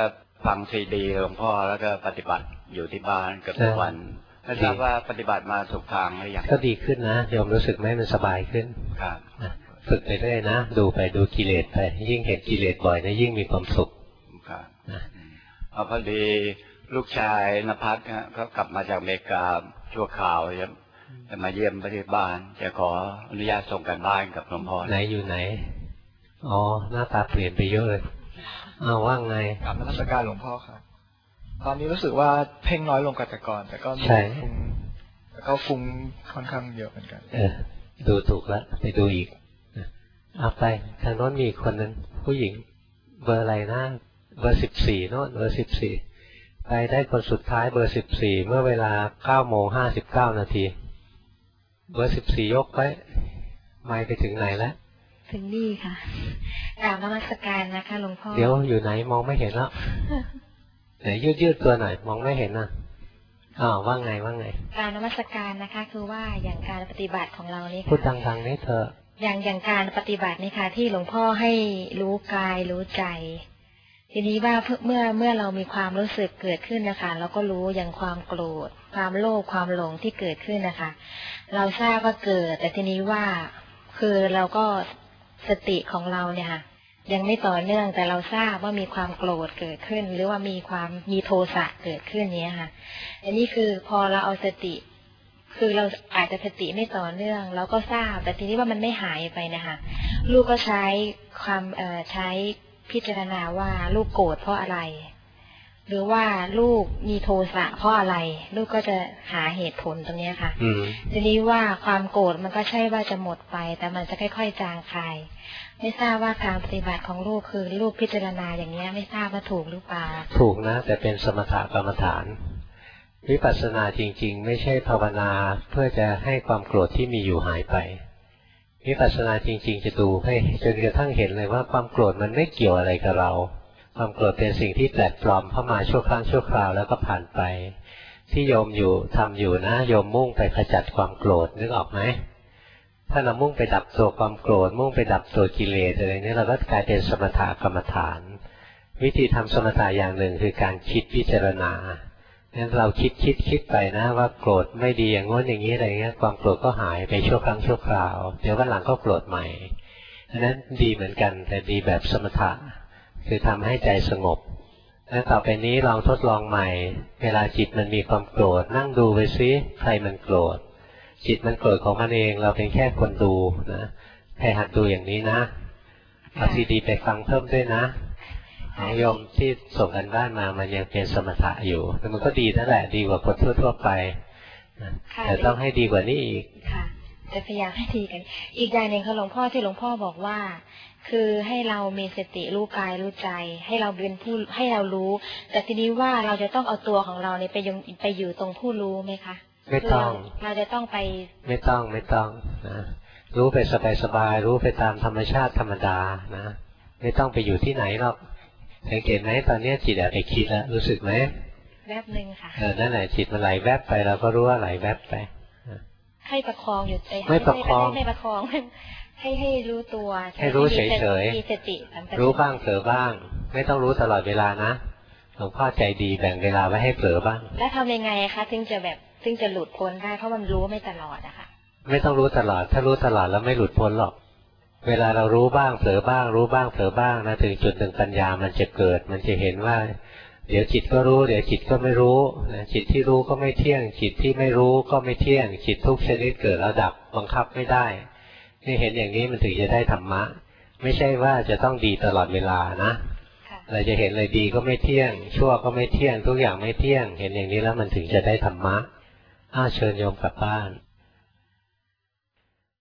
ฟังซีดีหลวงพ่อแล้วก็ปฏิบัติอยู่ที่บ้านเกือบทุกวันไม่ทราบว่าปฏิบัติมาถูกทางหรือยังก็ดีขึ้นนะโยมรู้สึกไหมมันสบายขึ้นครับฝึกไปเรื่อยนะดูไปดูกิเลสไปยิ่งเห็นกิเลสบ่อยนะยิ่งมีความสุขครับพอดีลูกชายนภัสเขากลับมาจากอเมริกาชั่วคราวจะมาเยี่ยมไปที่บ้านจะขออนุญาตส่งกันบ้านกับหลวงพ่อไหนอยู่ไหนอ๋อหน้าตาเปลี่ยนไปเยอะเลยเอาว่าไงกลับนมัสการหลวงพ่อครับตอนนี้รู้สึกว่าเพ่งน้อยลงกว่าแต่ก่อนแต่ก็มีฟุ้งแต่ก็ฟุ้งค่อนข้างเยอะเหมือนกันเออดูถูกแล้วไปดูอีกเอาไปทางโน้นมีคนนึงผู้หญิงเบอร์อะไรนะเบอร์สิบสี่โน้นเบอร์สิบสี่ไปได้คนสุดท้ายเบอร์สิบสี่เมื่อเวลาเก้าโมงห้าสิบเก้านาทีเบอร์สิบสี่ยกไว้ไม่ไปถึงไหนแล้วถึงนี่ค่ะกราบนมัสการนะคะหลวงพ่อเดี๋ยวอยู่ไหนมองไม่เห็นแล้วไหนยืดยืดตัวหน่อยมองไม่เห็นนะอ้าวว่าไงว่าไงกราบนมัสการนะคะคือว่าอย่างการปฏิบัติของเรานี่พูดดังๆนี่เธออย่างอย่างการปฏิบัตินี่ค่ะที่หลวงพ่อให้รู้กายรู้ใจทีนี้ว่าเมื่อเมื่อเรามีความรู้สึกเกิดขึ้นนะคะเราก็รู้อย่างความโกรธความโลภความหลงที่เกิดขึ้นนะคะเราทราบว่าเกิดแต่ทีนี้ว่าคือเราก็สติของเราเนี่ยค่ะยังไม่ต่อเนื่องแต่เราทราบว่ามีความโกรธเกิดขึ้นหรือว่ามีความมีโทสะเกิดขึ้นเนี้ยค่ะอันนี้คือพอเราเอาสติคือเราอาจจะสติไม่ต่อเนื่องเราก็ทราบแต่ทีนี้ว่ามันไม่หายไปนะคะลูกก็ใช้ความเอ่อใช้พิจารณาว่าลูกโกรธเพราะอะไรหรือว่าลูกมีโทสะเพราะอะไรลูกก็จะหาเหตุผลตรงนี้ค่ะทีนี้ว่าความโกรธมันก็ใช่ว่าจะหมดไปแต่มันจะค่อยๆจางคายไม่ทราบว่าการปฏิบัติของลูกคือลูกพิจารณาอย่างนี้ไม่ทราบว่าถูกหรือเปล่าถูกนะแต่เป็นสมถกรรมฐานวิปัสสนาจริงๆไม่ใช่ภาวนาเพื่อจะให้ความโกรธที่มีอยู่หายไปวิปัสสนาจริงๆจะดูให้จนกระทั่งเห็นเลยว่าความโกรธมันไม่เกี่ยวอะไรกับเราความโกรธเป็นสิ่งที่แปลกปลอมเข้ามาชั่วครั้งชั่วคราวแล้วก็ผ่านไปที่โยมอยู่ทำอยู่นะโยมมุ่งไปขจัดความโกรธนึกออกไหมถ้าเรามุ่งไปดับตัวความโกรธมุ่งไปดับตัวกิเลสอะไรนี้เราก็กลายเป็นสมถกรรมฐานวิธีทำสมถะอย่างหนึ่งคือการคิดพิจารณางั้นเราคิดคิดคิดไปนะว่าโกรธไม่ดีอย่างง้นอย่างนี้อะไรเงี้ยความโกรธก็หายไปชั่วครั้งชั่วคราวเดี๋ยววันหลังก็โกรธใหม่อันนั้นดีเหมือนกันแต่ดีแบบสมถะคือทำให้ใจสงบแล้วต่อไปนี้ลองทดลองใหม่เวลาจิตมันมีความโกรธนั่งดูไปซิใครมันโกรธจิตมันโกรธของมันเองเราเป็นแค่คนดูนะให้หัดดูอย่างนี้นะเอาซีดีไปฟังเพิ่มด้วยนะโยมที่ส่งกันบ้านมามันยังเป็นสมถะอยู่แต่มันก็ดีนั่นแหละดีกว่าคนทั่วๆไปแต่ต้องให้ดีกว่านี้อีกค่ะจะพยายามให้ดีกันอีกอย่างหนึ่งคือหลวงพ่อที่หลวงพ่อบอกว่าคือให้เรามีสติรู้กายรู้ใจให้เราเป็นผู้ให้เรารู้แต่ทีนี้ว่าเราจะต้องเอาตัวของเราเนี่ยไปยงไปอยู่ตรงผู้รู้ไหมคะไม่ต้องเราจะต้องไปไม่ต้องไม่ต้องนะรู้ไปสบายๆรู้ไปตามธรรมชาติธรรมดานะไม่ต้องไปอยู่ที่ไหนหรอกสังเกตไหมตอนนี้จิตอะไปคิดแล้วรู้สึกไหมแวบหนึ่งค่ะเออนั่นแหละจิตมันไหลแวบไปเราก็รู้ว่าไหลแวบไปให้ประคองอยู่ใจไม่ประคองไม่ประคองให้ให้รู้ตัวให้รู้เฉยๆมีสติรู้บ้างเผลอบ้างไม่ต้องรู้ตลอดเวลานะหลวงพ่อใจดีแบ่งเวลาไว้ให้เผลอบ้างแล้วทำยังไงคะถึงจะแบบถึงจะหลุดพ้นได้เพราะมันรู้ไม่ตลอดอะค่ะไม่ต้องรู้ตลอดถ้ารู้ตลอดแล้วไม่หลุดพ้นหรอกเวลาเรารู้บ้างเผลอบ้างรู้บ้างเผลอบ้างนะถึงจุดหนึ่งปัญญามันจะเกิดมันจะเห็นว่าเดี๋ยวจิตก็รู้เดี๋ยวจิตก็ไม่รู้นะจิตที่รู้ก็ไม่เที่ยงจิตที่ไม่รู้ก็ไม่เที่ยงจิตทุกชนิดเกิดแล้วดับบังคับไม่ได้นี่เห็นอย่างนี้มันถึงจะได้ธรรมะไม่ใช่ว่าจะต้องดีตลอดเวลานะเราจะเห็นเลยดีก็ไม่เที่ยงชั่วก็ไม่เที่ยงทุกอย่างไม่เที่ยงเห็นอย่างนี้แล้วมันถึงจะได้ธรรมะอ้าเชิญโยมกลับบ้าน